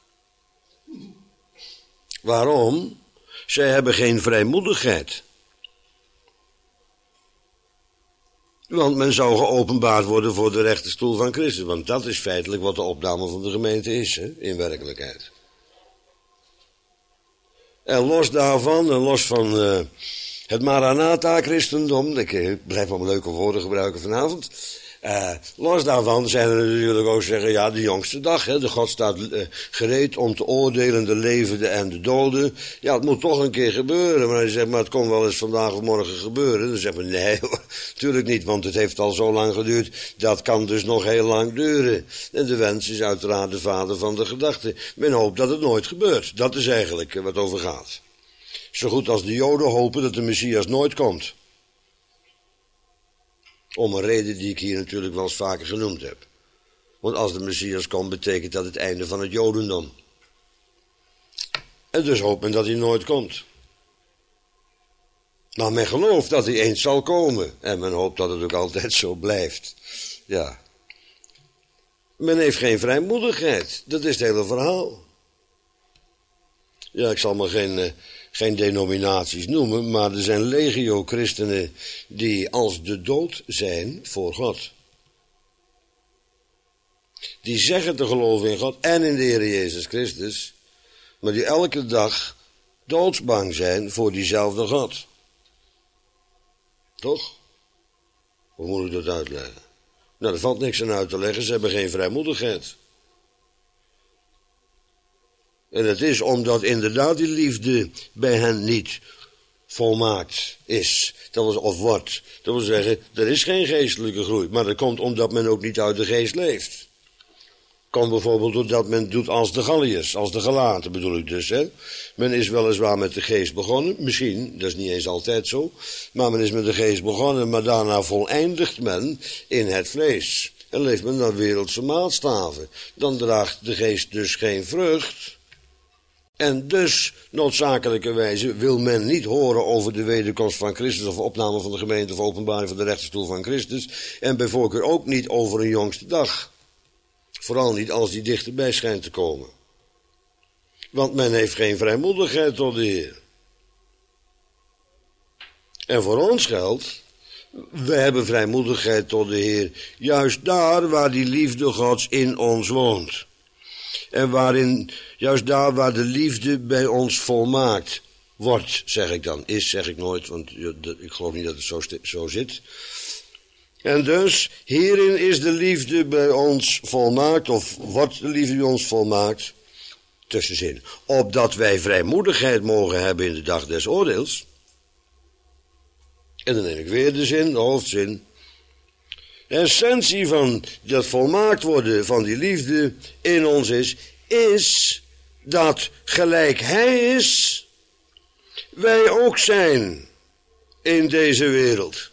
Waarom? Zij hebben geen vrijmoedigheid. Want men zou geopenbaard worden voor de rechterstoel van Christus. Want dat is feitelijk wat de opname van de gemeente is, hè, in werkelijkheid. En los daarvan, en los van uh, het Maranatha-christendom... Ik blijf maar leuke woorden gebruiken vanavond... Uh, los daarvan zijn er natuurlijk ook zeggen, ja, de jongste dag, hè, de God staat uh, gereed om te oordelen de levenden en de doden. Ja, het moet toch een keer gebeuren, maar hij zegt, maar het kon wel eens vandaag of morgen gebeuren. Dan zeggen we, nee, natuurlijk niet, want het heeft al zo lang geduurd, dat kan dus nog heel lang duren. En de wens is uiteraard de vader van de gedachte. Men hoopt dat het nooit gebeurt, dat is eigenlijk wat over gaat. Zo goed als de Joden hopen dat de Messias nooit komt. Om een reden die ik hier natuurlijk wel eens vaker genoemd heb. Want als de Messias komt, betekent dat het einde van het Jodendom. En dus hoopt men dat hij nooit komt. Maar men gelooft dat hij eens zal komen. En men hoopt dat het ook altijd zo blijft. Ja. Men heeft geen vrijmoedigheid. Dat is het hele verhaal. Ja, ik zal maar geen... Uh, Geen denominaties noemen, maar er zijn legio christenen die als de dood zijn voor God. Die zeggen te geloven in God en in de Heer Jezus Christus, maar die elke dag doodsbang zijn voor diezelfde God. Toch? Hoe moet ik dat uitleggen? Nou, er valt niks aan uit te leggen, ze hebben geen vrijmoedigheid. En het is omdat inderdaad die liefde bij hen niet volmaakt is. Dat was, of wordt. Dat wil zeggen, er is geen geestelijke groei. Maar dat komt omdat men ook niet uit de geest leeft. Komt bijvoorbeeld doordat men doet als de Galliërs, als de Galaten bedoel ik dus. Hè. Men is weliswaar met de geest begonnen, misschien, dat is niet eens altijd zo. Maar men is met de geest begonnen, maar daarna voleindigt men in het vlees. En leeft men naar wereldse maatstaven. Dan draagt de geest dus geen vrucht. En dus, noodzakelijkerwijze, wil men niet horen over de wederkomst van Christus of opname van de gemeente of openbaring van de rechterstoel van Christus. En bij voorkeur ook niet over een jongste dag. Vooral niet als die dichterbij schijnt te komen. Want men heeft geen vrijmoedigheid tot de Heer. En voor ons geldt, we hebben vrijmoedigheid tot de Heer, juist daar waar die liefde Gods in ons woont. En waarin, juist daar waar de liefde bij ons volmaakt wordt, zeg ik dan. Is, zeg ik nooit, want ik geloof niet dat het zo, zo zit. En dus, hierin is de liefde bij ons volmaakt, of wordt de liefde bij ons volmaakt, tussenzin. Opdat wij vrijmoedigheid mogen hebben in de dag des oordeels. En dan neem ik weer de zin, de hoofdzin. De essentie van dat volmaakt worden van die liefde in ons is, is dat gelijk Hij is, wij ook zijn in deze wereld.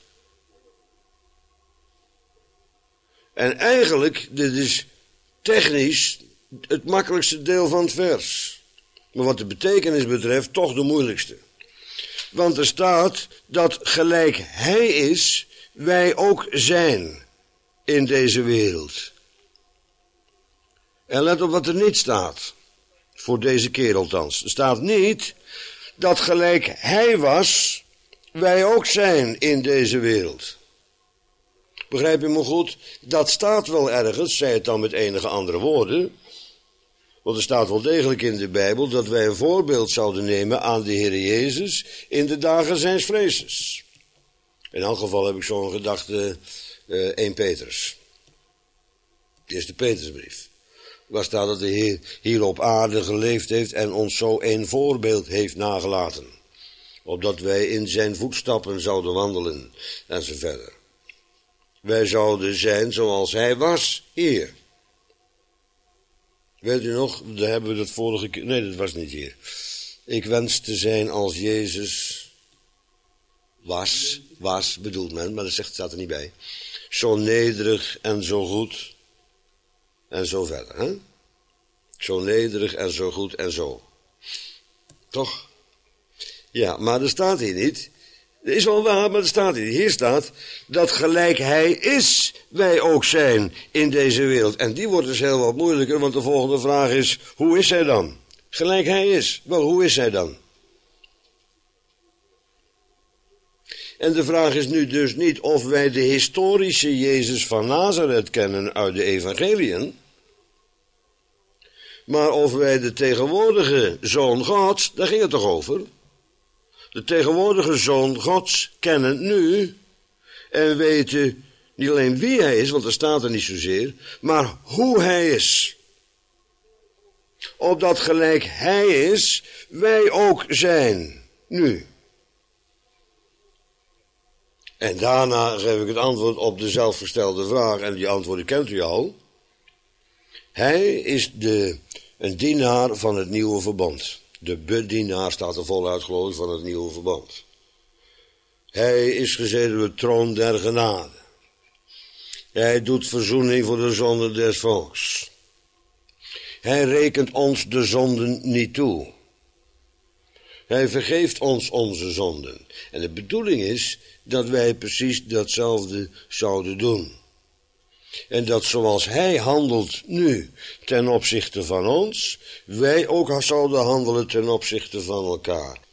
En eigenlijk, dit is technisch het makkelijkste deel van het vers. Maar wat de betekenis betreft, toch de moeilijkste. Want er staat dat gelijk Hij is, wij ook zijn in deze wereld. En let op wat er niet staat. Voor deze keer althans. Er staat niet dat gelijk Hij was, wij ook zijn in deze wereld. Begrijp je me goed? Dat staat wel ergens, zei het dan met enige andere woorden. Want er staat wel degelijk in de Bijbel dat wij een voorbeeld zouden nemen aan de Heer Jezus in de dagen zijns vrezes. In elk geval heb ik zo'n gedachte, uh, Eerste Petrus. De eerste Petrusbrief. Waar staat dat de Heer hier op aarde geleefd heeft en ons zo een voorbeeld heeft nagelaten. Opdat wij in zijn voetstappen zouden wandelen en zo verder. Wij zouden zijn zoals hij was hier. Weet u nog, daar hebben we dat vorige keer... Nee, dat was niet hier. Ik wens te zijn als Jezus was, was bedoelt men, maar dat zegt, staat er niet bij. Zo nederig en zo goed en zo verder. Hè? Zo nederig en zo goed en zo. Toch? Ja, maar er staat hier niet. Dat is wel waar, maar er staat hier. Hier staat dat gelijk hij is, wij ook zijn in deze wereld. En die wordt dus heel wat moeilijker, want de volgende vraag is, hoe is hij dan? Gelijk hij is. Wel, hoe is hij dan? En de vraag is nu dus niet of wij de historische Jezus van Nazareth kennen uit de evangeliën, maar of wij de tegenwoordige Zoon Gods, daar ging het toch over? De tegenwoordige Zoon Gods kennen nu en weten niet alleen wie hij is, want er staat er niet zozeer, maar hoe hij is. Opdat gelijk hij is, wij ook zijn, nu. En daarna geef ik het antwoord op de zelfgestelde vraag, en die antwoorden kent u al. Hij is de, een dienaar van het nieuwe verbond. De bedienaar staat er voluit, geloof ik, van het nieuwe verbond. Hij is gezeten op de troon der genade. Hij doet verzoening voor de zonde des volks. Hij rekent ons de zonden niet toe. Hij vergeeft ons onze zonden. En de bedoeling is dat wij precies datzelfde zouden doen. En dat zoals hij handelt nu ten opzichte van ons, wij ook zouden handelen ten opzichte van elkaar.